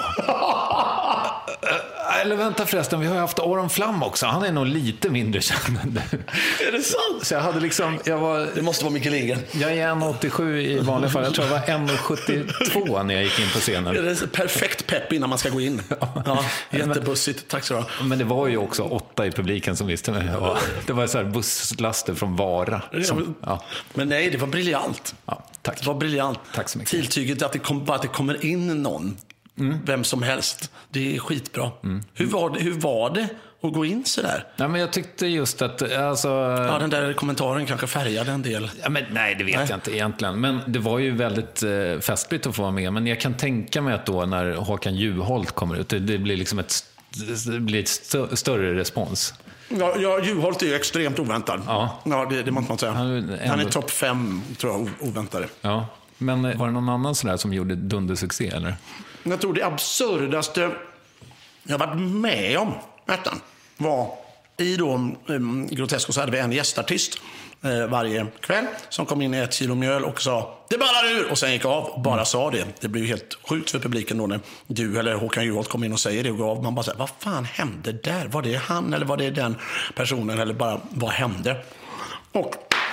Eller vänta förresten, vi har ju haft Aron Flam också. Han är nog lite mindre känd. Är det sant? Så jag hade liksom, jag var, det måste vara Micke Lindgren. Jag är en komma åttiosju i vanliga fall. Jag tror jag var en komma sjuttiotvå när jag gick in på scenen. Det är perfekt pepp innan man ska gå in. Ja, jättebussigt. Tack så du ha. Men det var ju också åtta i publiken som visste mig. Det var så här busslaster från Vara. Som, ja. Men nej, det var briljant. Ja, tack. Det var briljant. Tack så mycket. Tilltyget att det, kom, att det kommer in någon. Mm. Vem som helst. Det är skitbra. Mm. Hur, var det, hur var det att gå in så där? Ja, men jag tyckte just att alltså, ja, den där kommentaren kanske färgade en del. Ja, men, nej, det vet nej. jag inte egentligen. Men det var ju väldigt eh, festligt att få vara med. Men jag kan tänka mig att då när Håkan Juholt kommer ut, det, det blir liksom ett, det blir ett stö- större respons. Ja, ja, Juholt är ju extremt oväntad. Ja. Ja, det, det måste man säga. Han, ändå... Han är topp fem, tror jag, oväntade. Ja. Men var det någon annan sådär som gjorde dundersuccé, eller? Jag tror det absurdaste jag varit med om nästan var i då um, Grotesko så hade vi en gästartist eh, varje kväll som kom in i ett kilo mjöl och sa, det ballar ur, och sen gick av och bara mm. sa det. Det blev ju helt sjukt för publiken då när du eller Håkan Juholt kom in och säger det och gav. Man bara säger, vad fan hände där? Var det han eller var det den personen, eller bara vad hände? Och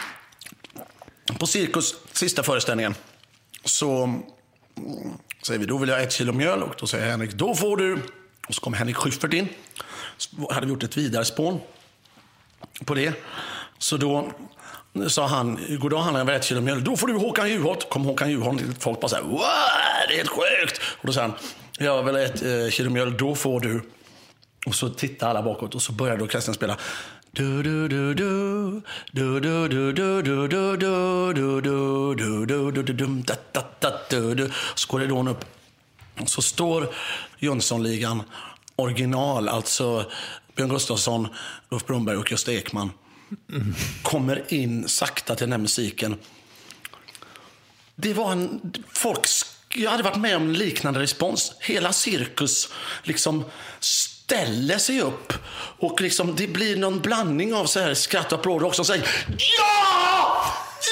på Cirkus sista föreställningen så säger vi, då vill jag ha ett kilo mjöl, och då säger Henrik, då får du. Och så kommer Henrik Schyffert in. Så hade vi gjort ett vidare spån på det. Så då sa han, goddag, han har ett kilo mjöl, då får du Håkan Juholt. Kom Håkan Juholt, folk bara så här, wow, det är helt sjukt. Och då sa han, jag vill ha ett eh, kilo mjöl, då får du. Och så tittar alla bakåt och så börjar då Christian spela. Du du du du du du du du du du du du du du du du du dum da da da du du. Så går det då upp. Så står Jönssonligan original, alltså Björn Gustafsson, Ulf Brunberg och Gösta Ekman kommer in sakta till den här musiken. Det var en folk, jag hade varit med om en liknande respons. Hela Cirkus liksom ställer sig upp och liksom det blir någon blandning av så här skratt och applåder också, och säger ja!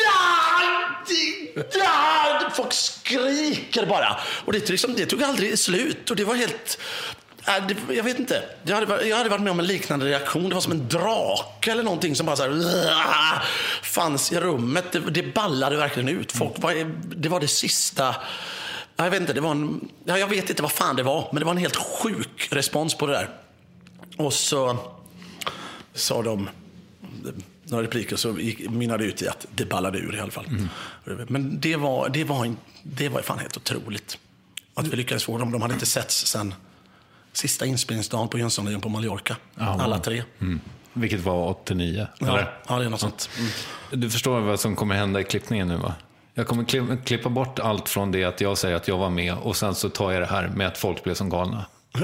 Ja! Ja! Folk skriker bara. Och det, liksom, det tog aldrig slut. Och det var helt... Äh, det, jag vet inte. Jag hade, jag hade varit med om en liknande reaktion. Det var som en drake eller någonting som bara så här, fanns i rummet. Det, det ballade verkligen ut. Folk var, det var det sista... Jag vet inte, det var en, jag vet inte vad fan det var, men det var en helt sjuk respons på det där. Och så sa de några repliker, så mynnade ut i att det ballade ur i alla fall. Mm. Men det var, det var en, det var fan helt otroligt att vi lyckades få dem. De hade inte setts sen sista inspelningsdagen på Jönssonligan på Mallorca. Aha. Alla tre. Mm. Vilket var åttionio? Ja, eller? Ja, det är något sånt. Mm. Du förstår vad som kommer hända i klippningen nu, va? Jag kommer klippa bort allt från det att jag säger att jag var med, och sen så tar jag det här med att folk blev som galna.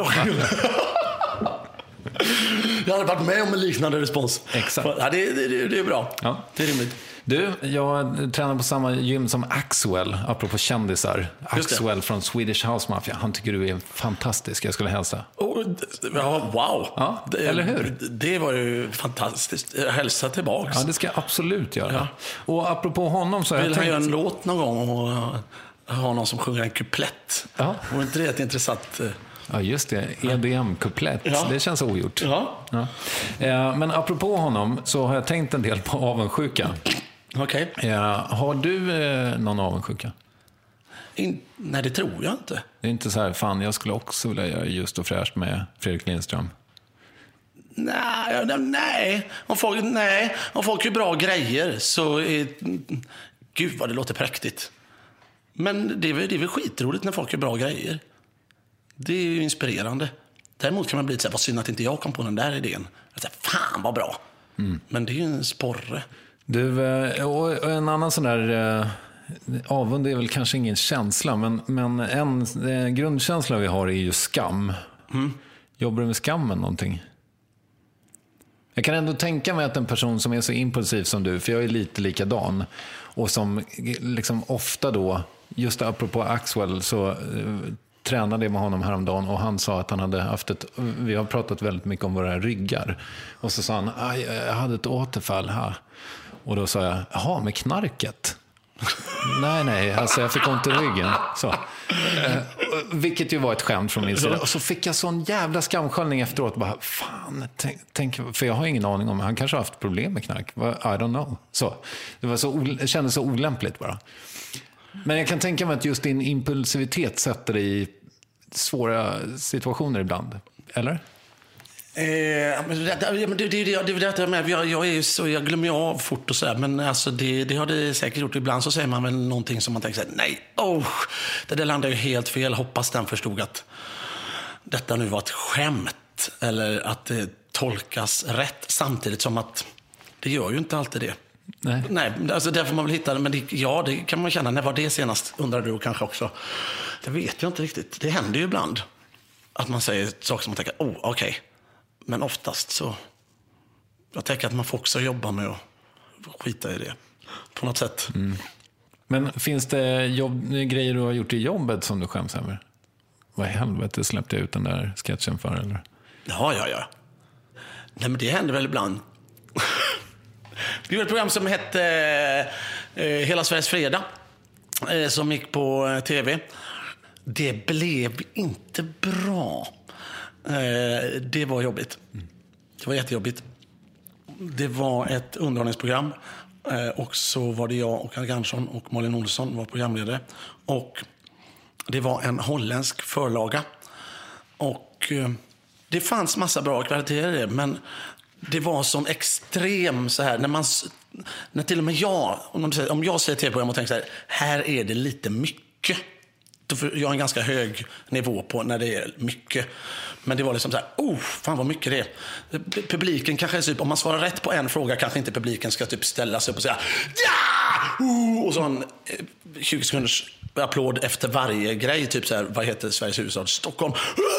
Jag hade varit med om en liknande respons. Exakt. Ja, det, det, det är bra. Ja. Det är rimligt. Du, jag tränar på samma gym som Axwell, apropå kändisar. Axwell från Swedish House Mafia. Han tycker du är fantastisk. Jag skulle hälsa. Oh, ja, wow. Ja, det, eller hur? Det, det var ju fantastiskt. Hälsa tillbaka. Ja, det ska jag absolut göra. Ja. Och apropå honom så har jag tänkt... Vill han göra en låt någon gång och ha någon som sjunger en kuplett? Ja. Och inte det ett intressant... Ja, just det. E D M-kuplett. Ja. Det känns ogjort. Ja. Ja. Men apropå honom så har jag tänkt en del på avundsjuka. Okej. Okay. Ja, har du eh, någon avundsjuka? In, nej, det tror jag inte. Det är inte så här, fan jag skulle också vilja göra Just och fräscht med Fredrik Lindström. Nej, nej. Om folk, nej. Om folk är bra grejer så är... Gud vad det låter präktigt. Men det är, väl, det är väl skitroligt när folk är bra grejer. Det är ju inspirerande. Däremot kan man bli så här, vad synd att inte jag kom på den där idén. Jag säger, fan vad bra. Mm. Men det är ju en sporre. Du, och en annan sån där... Avund är väl kanske ingen känsla, men, men en, en grundkänsla vi har är ju skam. Mm. Jobbar du med skammen någonting? Jag kan ändå tänka mig att en person som är så impulsiv som du, för jag är lite likadan, och som liksom ofta då, just apropå Axwell, så eh, tränade jag med honom häromdagen och han sa att han hade haft ett, vi har pratat väldigt mycket om våra ryggar, och så sa han, jag hade ett återfall här, och då sa jag, jaha, med knarket? nej, nej, alltså jag fick ont i ryggen. Så. Eh, vilket ju var ett skämt från min sida. Och så fick jag sån jävla skamsköljning efteråt. Bara, fan, tänk, tänk, för jag har ingen aning om, han kanske har haft problem med knark. I don't know. Så. Det, var så, det kändes så olämpligt bara. Men jag kan tänka mig att just din impulsivitet sätter dig i svåra situationer ibland. Eller? Eh, men det, det, det, det, det, det med, jag, jag, är så, jag glömmer av fort och sådär, men alltså det, det har det säkert gjort. Ibland så säger man väl någonting som man tänker så här, nej, oh, det där landar ju helt fel. Hoppas den förstod att detta nu var ett skämt, eller att det tolkas rätt, samtidigt som att det gör ju inte alltid det. Nej, nej, alltså där får man väl hitta det, men det, ja, det kan man känna. När var det senast, undrar du kanske också. Det vet jag inte riktigt. Det händer ju ibland att man säger saker som man tänker, oh, okej. Okay. Men oftast så... Jag tänker att man får också jobba med att skita i det. På något sätt. Mm. Men finns det jobb, grejer du har gjort i jobbet som du skäms över? Vad i helvete släppte jag ut den där sketchen för? Eller? Ja, ja, ja. Nej, men det händer väl ibland. Vi gjorde ett program som hette eh, Hela Sveriges fredag. Eh, som gick på eh, tv. Det blev inte bra. Eh, det var jobbigt. Det var jättejobbigt. Det var ett underhållningsprogram. Eh, och så var det jag och Carl Gansson och Malin Olsson var programledare. Och det var en holländsk förlaga. Och eh, det fanns massa bra kvaliteter i det, men det var som extrem så här, när man när till och med jag, om, säger, om jag ser tv-program och tänker så här, här är det lite mycket. Då får jag har en ganska hög nivå på när det är mycket. Men det var liksom så här, oh, fan vad mycket det är. Publiken kanske är typ, om man svarar rätt på en fråga kanske inte publiken ska typ ställa sig upp och säga ja! Oh! Och så en tjugo sekunders applåd efter varje grej, typ så här, vad heter Sveriges huvudstad? Stockholm.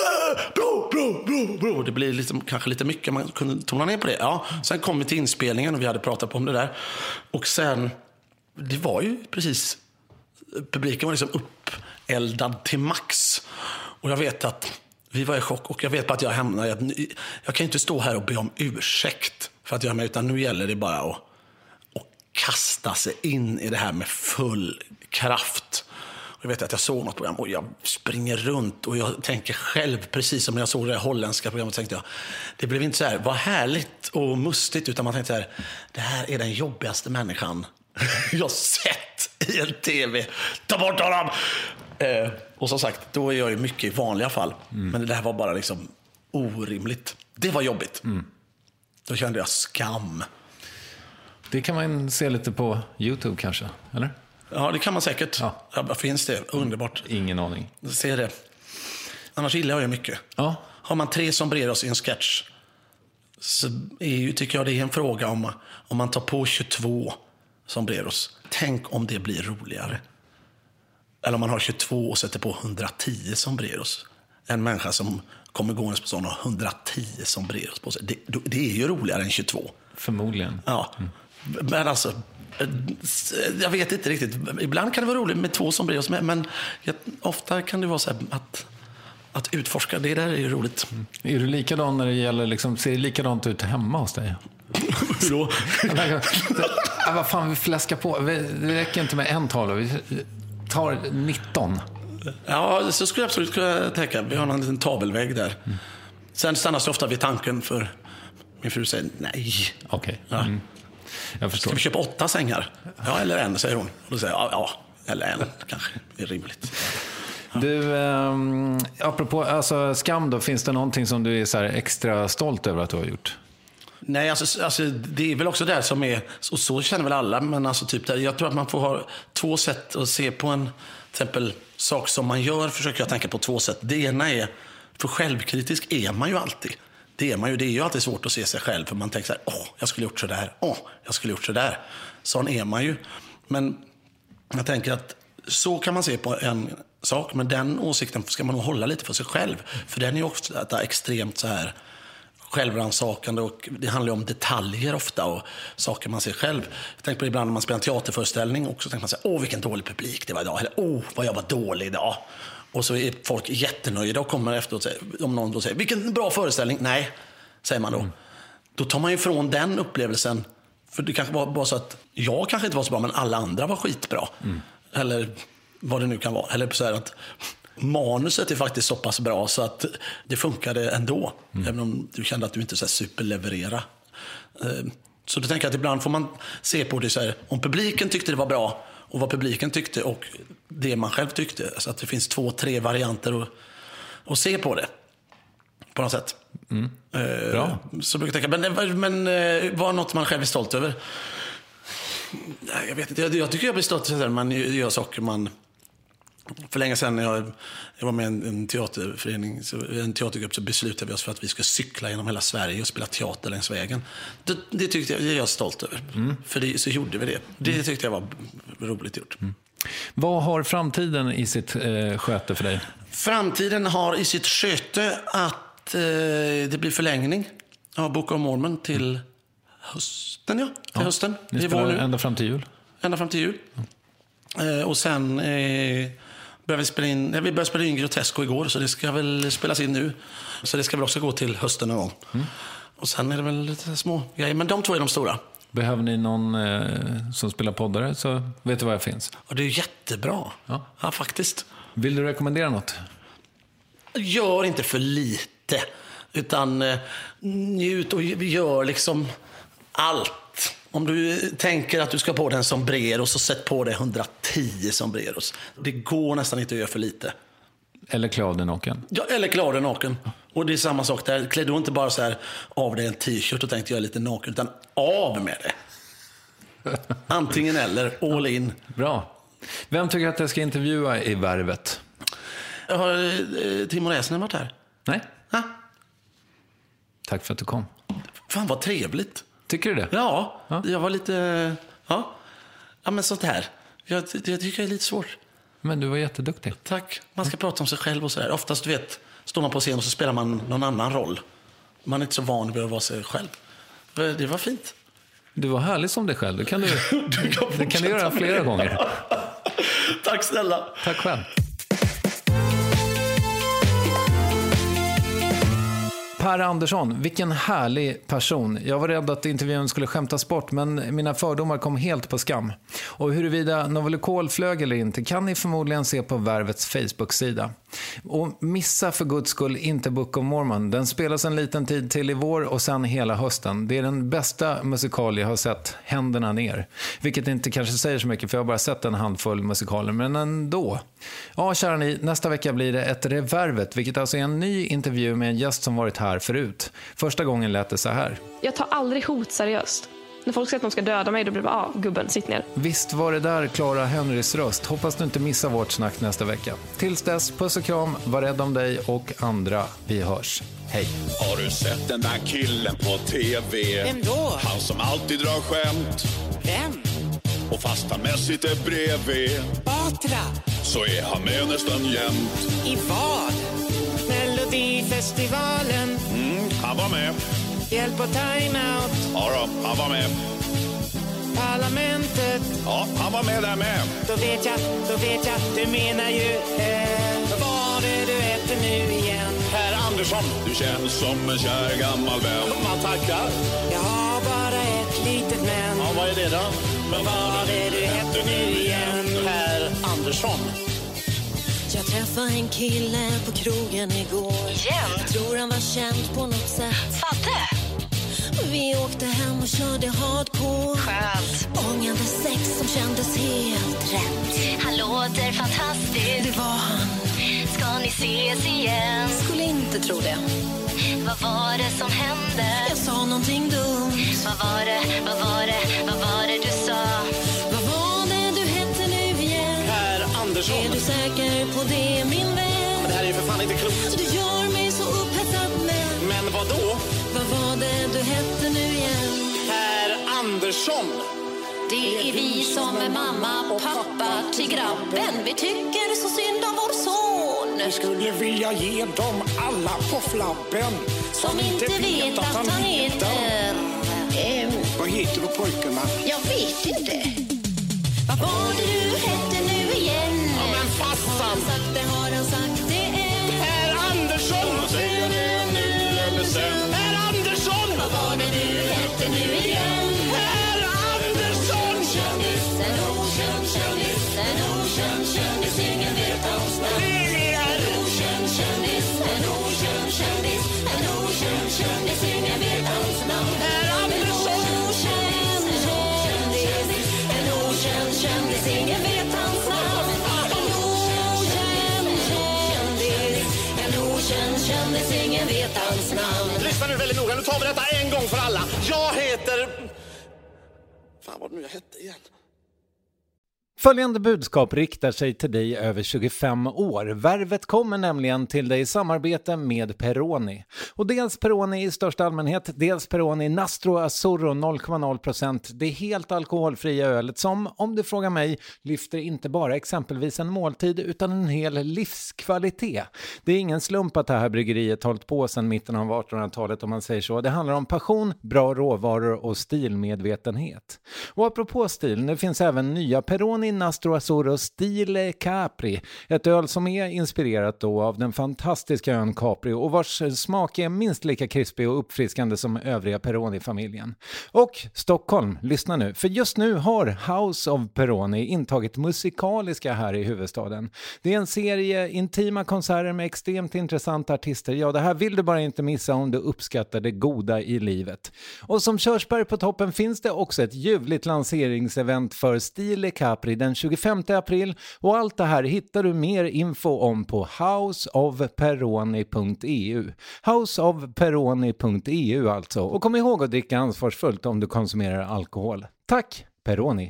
Bro, bro, bro, bro. Det blir liksom, kanske lite mycket, man kunde tona ner på det. Ja, sen kom vi till inspelningen och vi hade pratat om det där. Och sen, det var ju precis, publiken var liksom uppeldad till max. Och jag vet att vi var i chock, och jag vet på att jag hamnade, jag, jag kan inte stå här och be om ursäkt för att jag är med, utan nu gäller det bara att, att kasta sig in i det här med full kraft. Och jag vet att jag såg något program och jag springer runt och jag tänker själv, precis som när jag såg det holländska programmet, tänkte jag, det blev inte så här, vad härligt och mustigt, utan man tänkte så här, det här är den jobbigaste människan jag sett i en tv. Ta bort honom! Eh, och som sagt, då är jag ju mycket i vanliga fall. Mm. Men det här var bara liksom orimligt. Det var jobbigt. Mm. Då kände jag skam. Det kan man se lite på YouTube kanske, eller? Ja, det kan man säkert. Ja. Ja, finns det? Underbart. Ingen aning. Se det. Annars gillar jag ju mycket. Ja. Har man tre sombreros i en sketch, så är ju, tycker jag det är en fråga om, om man tar på tjugotvå sombreros. Tänk om det blir roligare. Eller om man har tjugotvå och sätter på hundratio sombreros. En människa som kommer gående på sån och har hundratio sombreros på sig. Det, det är ju roligare än tjugotvå. Förmodligen. Ja. Mm. Men alltså, jag vet inte riktigt. Ibland kan det vara roligt med två sombreros, men ofta kan det vara så här att, att utforska. Det där är ju roligt. Mm. Är du likadan när det gäller, liksom, ser det likadant ut hemma hos dig? Hur då? Ja, vad fan, vi fläskar på. Det räcker inte med en tavla. Vi tar nitton. Ja, så skulle jag absolut kunna tänka. Vi har en liten tavelvägg där. Mm. Sen stannas det ofta vid tanken, för min fru säger nej. Okej. Okay. Ja. Mm. Jag förstår. Ska vi köpa åtta sängar? Ja, eller en, säger hon. Och då säger jag, ja, ja eller en kanske. Det är rimligt. Ja. Du, eh, apropå alltså, skam då, finns det någonting som du är så här extra stolt över att du har gjort? Nej, alltså, alltså det är väl också det som är, och så känner väl alla, men alltså typ där, jag tror att man får ha två sätt att se på en, till exempel, sak som man gör, försöker jag tänka på två sätt. Det ena är, för självkritisk är man ju alltid. Det är man ju, det är ju alltid svårt att se sig själv, för man tänker så här, åh, jag skulle gjort så där, åh, jag skulle gjort så där. Sån är man ju. Men jag tänker att så kan man se på en sak, men den åsikten ska man nog hålla lite för sig själv. För den är ju ofta extremt så här självrannsakande, och det handlar ju om detaljer ofta och saker man ser själv. Jag tänker på det ibland när man spelar en teaterföreställning och så tänker man så här, åh vilken dålig publik det var idag, eller åh vad jag var dålig idag. Och så är folk jättenöjda och kommer efteråt och säger, om någon då säger, vilken bra föreställning, nej, säger man då. Mm. Då tar man ju ifrån den upplevelsen, för det kanske var bara så att jag kanske inte var så bra, men alla andra var skitbra. Mm. Eller vad det nu kan vara. Eller så här att manuset är faktiskt så pass bra så att det funkade ändå. Mm. Även om du kände att du inte så här superleverera. Så då tänker jag att ibland får man se på det så här, om publiken tyckte det var bra och vad publiken tyckte och det man själv tyckte. Så att det finns två, tre varianter att, att se på det. På något sätt. Mm. Bra. Så brukar jag tänka, men, men var något man själv är stolt över? Jag vet inte, jag, jag tycker jag blir stolt när man gör saker man... För länge sedan när jag, jag var med i en, en teaterförening, så, en teatergrupp, så beslutade vi oss för att vi ska cykla genom hela Sverige och spela teater längs vägen. Det, det tyckte jag, det är jag stolt över. Mm. För det, så gjorde vi det. Det tyckte jag var roligt gjort. Mm. Vad har framtiden i sitt eh, sköte för dig? Framtiden har i sitt sköte att eh, det blir förlängning av Book of Mormon till hösten, ja. Till ja. hösten. Ni spelar nu. ända fram till jul? Ända fram till jul. Mm. Eh, och sen eh, börjar vi spela in, ja, vi började spela in Grotesco igår, så det ska väl spelas in nu. Så det ska väl också gå till hösten någon gång. Mm. Och sen är det väl lite små grejer, men de två är de stora. Behöver ni någon eh, som spelar poddare, så vet du vad jag finns. Och det är jättebra. Ja. Ja, faktiskt. Vill du rekommendera något? Gör inte för lite, utan eh, njut och gör liksom allt. Om du tänker att du ska på den sombreros, så sätt på dig hundratio sombreros. Det går nästan inte att göra för lite. Eller klä av dig naken. Ja, eller klä av dig naken. Och det är samma sak där. Klä du inte bara så här av dig en t-shirt och tänkte jag är lite naken, utan av med det. Antingen eller, all in. Bra. Vem tycker att jag ska intervjua i Värvet? Jag har eh, Timo Räsänen varit här. Nej. Ha? Tack för att du kom. Fan vad trevligt. Tycker du det? Ja, ja. Jag var lite... Ja, ja men sånt här. Jag, jag tycker det är lite svårt. Men du var jätteduktig. Tack. Man ska mm. prata om sig själv och sådär. Oftast, du vet, står man på scen och så spelar man någon annan roll. Man är inte så van vid att vara sig själv. Det var fint. Du var härlig som dig själv. Det kan du, du kan, det kan du göra flera gånger. Tack snälla. Tack själv. Per Andersson, vilken härlig person. Jag var rädd att intervjun skulle skämtas bort, men mina fördomar kom helt på skam. Och huruvida Novelikol flög eller inte kan ni förmodligen se på Värvets Facebook-sida. Och missa för guds skull inte Book of Mormon. Den spelas en liten tid till i vår och sen hela hösten. Det är den bästa musikal jag har sett, händerna ner. Vilket inte kanske säger så mycket, för jag har bara sett en handfull musikaler, men ändå. Ja, kära ni, nästa vecka blir det ett Revervet, vilket alltså är en ny intervju med en gäst som varit här förut. Första gången lät det så här. Jag tar aldrig hot seriöst. När folk säger att de ska döda mig, då blir det bara, ah, gubben, sitt ner. Visst var det där Clara Henrys röst. Hoppas du inte missar vårt snack nästa vecka. Tills dess, puss och kram, var rädd om dig och andra. Vi hörs. Hej. Har du sett den där killen på tv? Vem då? Han som alltid drar skämt. Vem? Och fast han med sitter bredvid Batra. så är han med nästan jämt. I vad? Melodifestivalen. Mm, han var med. Hjälp och time-out. Ja då, han var med. Parlamentet. Ja, han var med där med. Då vet jag, då vet jag, du menar ju eh, vad var det du heter nu igen? Per Andersson, du känns som en kär gammal vän. Man tackar. Jag har bara ett litet men. Ja, vad är det då? Men vad var det du heter nu igen? Per Andersson. Jag träffade en kille på krogen igår. Igen? Jag tror han var känd på något sätt. Fadde? Vi åkte hem och körde hardcore. Skönt. Ångande sex som kändes helt rätt. Han låter fantastisk. Det var han. Ska ni ses igen? Skulle inte tro det. Vad var det som hände? Jag sa någonting dumt. Vad var det, vad var det, vad var det du sa? Vad var det du hette nu igen? Per Andersson. Är du säker på det, min vän? Men det här är ju för fan inte klokt. Du gör mig så upphetsad, men... Men vad då? Vad var det du hette nu igen? Per Andersson. Det är vi som är mamma och pappa till grabben. Vi tycker så synd om vår son. Vi skulle vilja ge dem alla på flabben Som inte vet att han heter... Ehm, vad heter då pojkarna? Jag vet inte. Vad var det du hette nu igen? Ja, men fassan. Har han sagt det, har han sagt det än? Per Andersson. Säger det nu eller sen. Per Andersson. Vad var det du hette nu igen? Per Andersson. Kändis, en okänd kändis, en okänd kändis, ingen vet hans namn. Det är Okänd kändis, en okänd kändis, en okänd kändis, ingen vet hans namn. Per Andersson. Okänd kändis, en okänd kändis, ingen vet hans namn. En okänd kändis, en okänd kändis, ingen vet hans namn. Lyssna nu väldigt noga. Nu tar vi detta en gång för alla. Jag heter... Fan vad nu jag hette igen. Följande budskap riktar sig till dig över tjugofem år. Värvet kommer nämligen till dig i samarbete med Peroni. Och dels Peroni i största allmänhet, dels Peroni Nastro Azzurro noll komma noll procent. Det är helt alkoholfria ölet som, om du frågar mig, lyfter inte bara exempelvis en måltid utan en hel livskvalitet. Det är ingen slump att det här bryggeriet hållit på sedan mitten av artonhundratalet om man säger så. Det handlar om passion, bra råvaror och stilmedvetenhet. Och apropå stil, nu finns även nya Peroni Nastro Azzurro Stile Capri, ett öl som är inspirerat då av den fantastiska ön Capri och vars smak är minst lika krispig och uppfriskande som övriga Peroni-familjen. Och Stockholm, lyssna nu, för just nu har House of Peroni intagit musikaliska här i huvudstaden. Det är en serie intima konserter med extremt intressanta artister. Ja, det här vill du bara inte missa om du uppskattar det goda i livet. Och som körsbär på toppen finns det också ett ljuvligt lanseringsevent för Stile Capri den tjugofemte april och allt det här hittar du mer info om på house of peroni punkt e u. house of peroni punkt e u alltså. Och kom ihåg att dricka ansvarsfullt om du konsumerar alkohol. Tack, Peroni!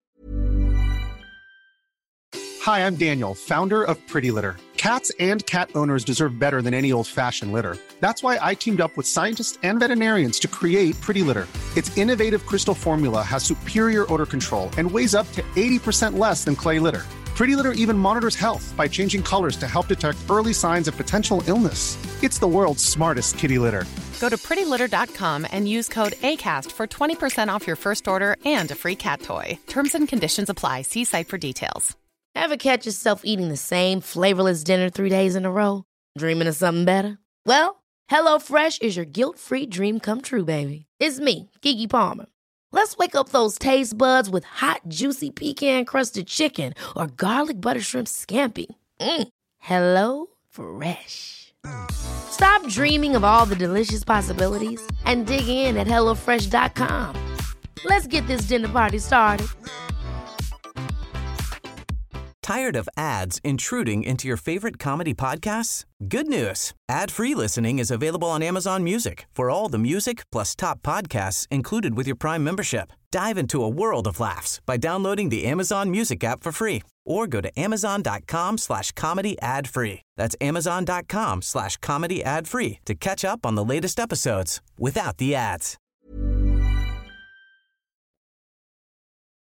Hi, I'm Daniel, founder of Pretty Litter. Cats and cat owners deserve better than any old-fashioned litter. That's why I teamed up with scientists and veterinarians to create Pretty Litter. Its innovative crystal formula has superior odor control and weighs up to eighty percent less than clay litter. Pretty Litter even monitors health by changing colors to help detect early signs of potential illness. It's the world's smartest kitty litter. Go to pretty litter dot com and use code ACAST for twenty percent off your first order and a free cat toy. Terms and conditions apply. See site for details. Ever catch yourself eating the same flavorless dinner three days in a row? Dreaming of something better? Well, HelloFresh is your guilt-free dream come true, baby. It's me, Keke Palmer. Let's wake up those taste buds with hot, juicy pecan-crusted chicken or garlic butter shrimp scampi. Mm. Hello Fresh. Stop dreaming of all the delicious possibilities and dig in at hello fresh dot com. Let's get this dinner party started. Tired of ads intruding into your favorite comedy podcasts? Good news. Ad-free listening is available on Amazon Music for all the music plus top podcasts included with your Prime membership. Dive into a world of laughs by downloading the Amazon Music app for free or go to amazon.com slash comedy ad free. That's amazon.com slash comedy ad free to catch up on the latest episodes without the ads.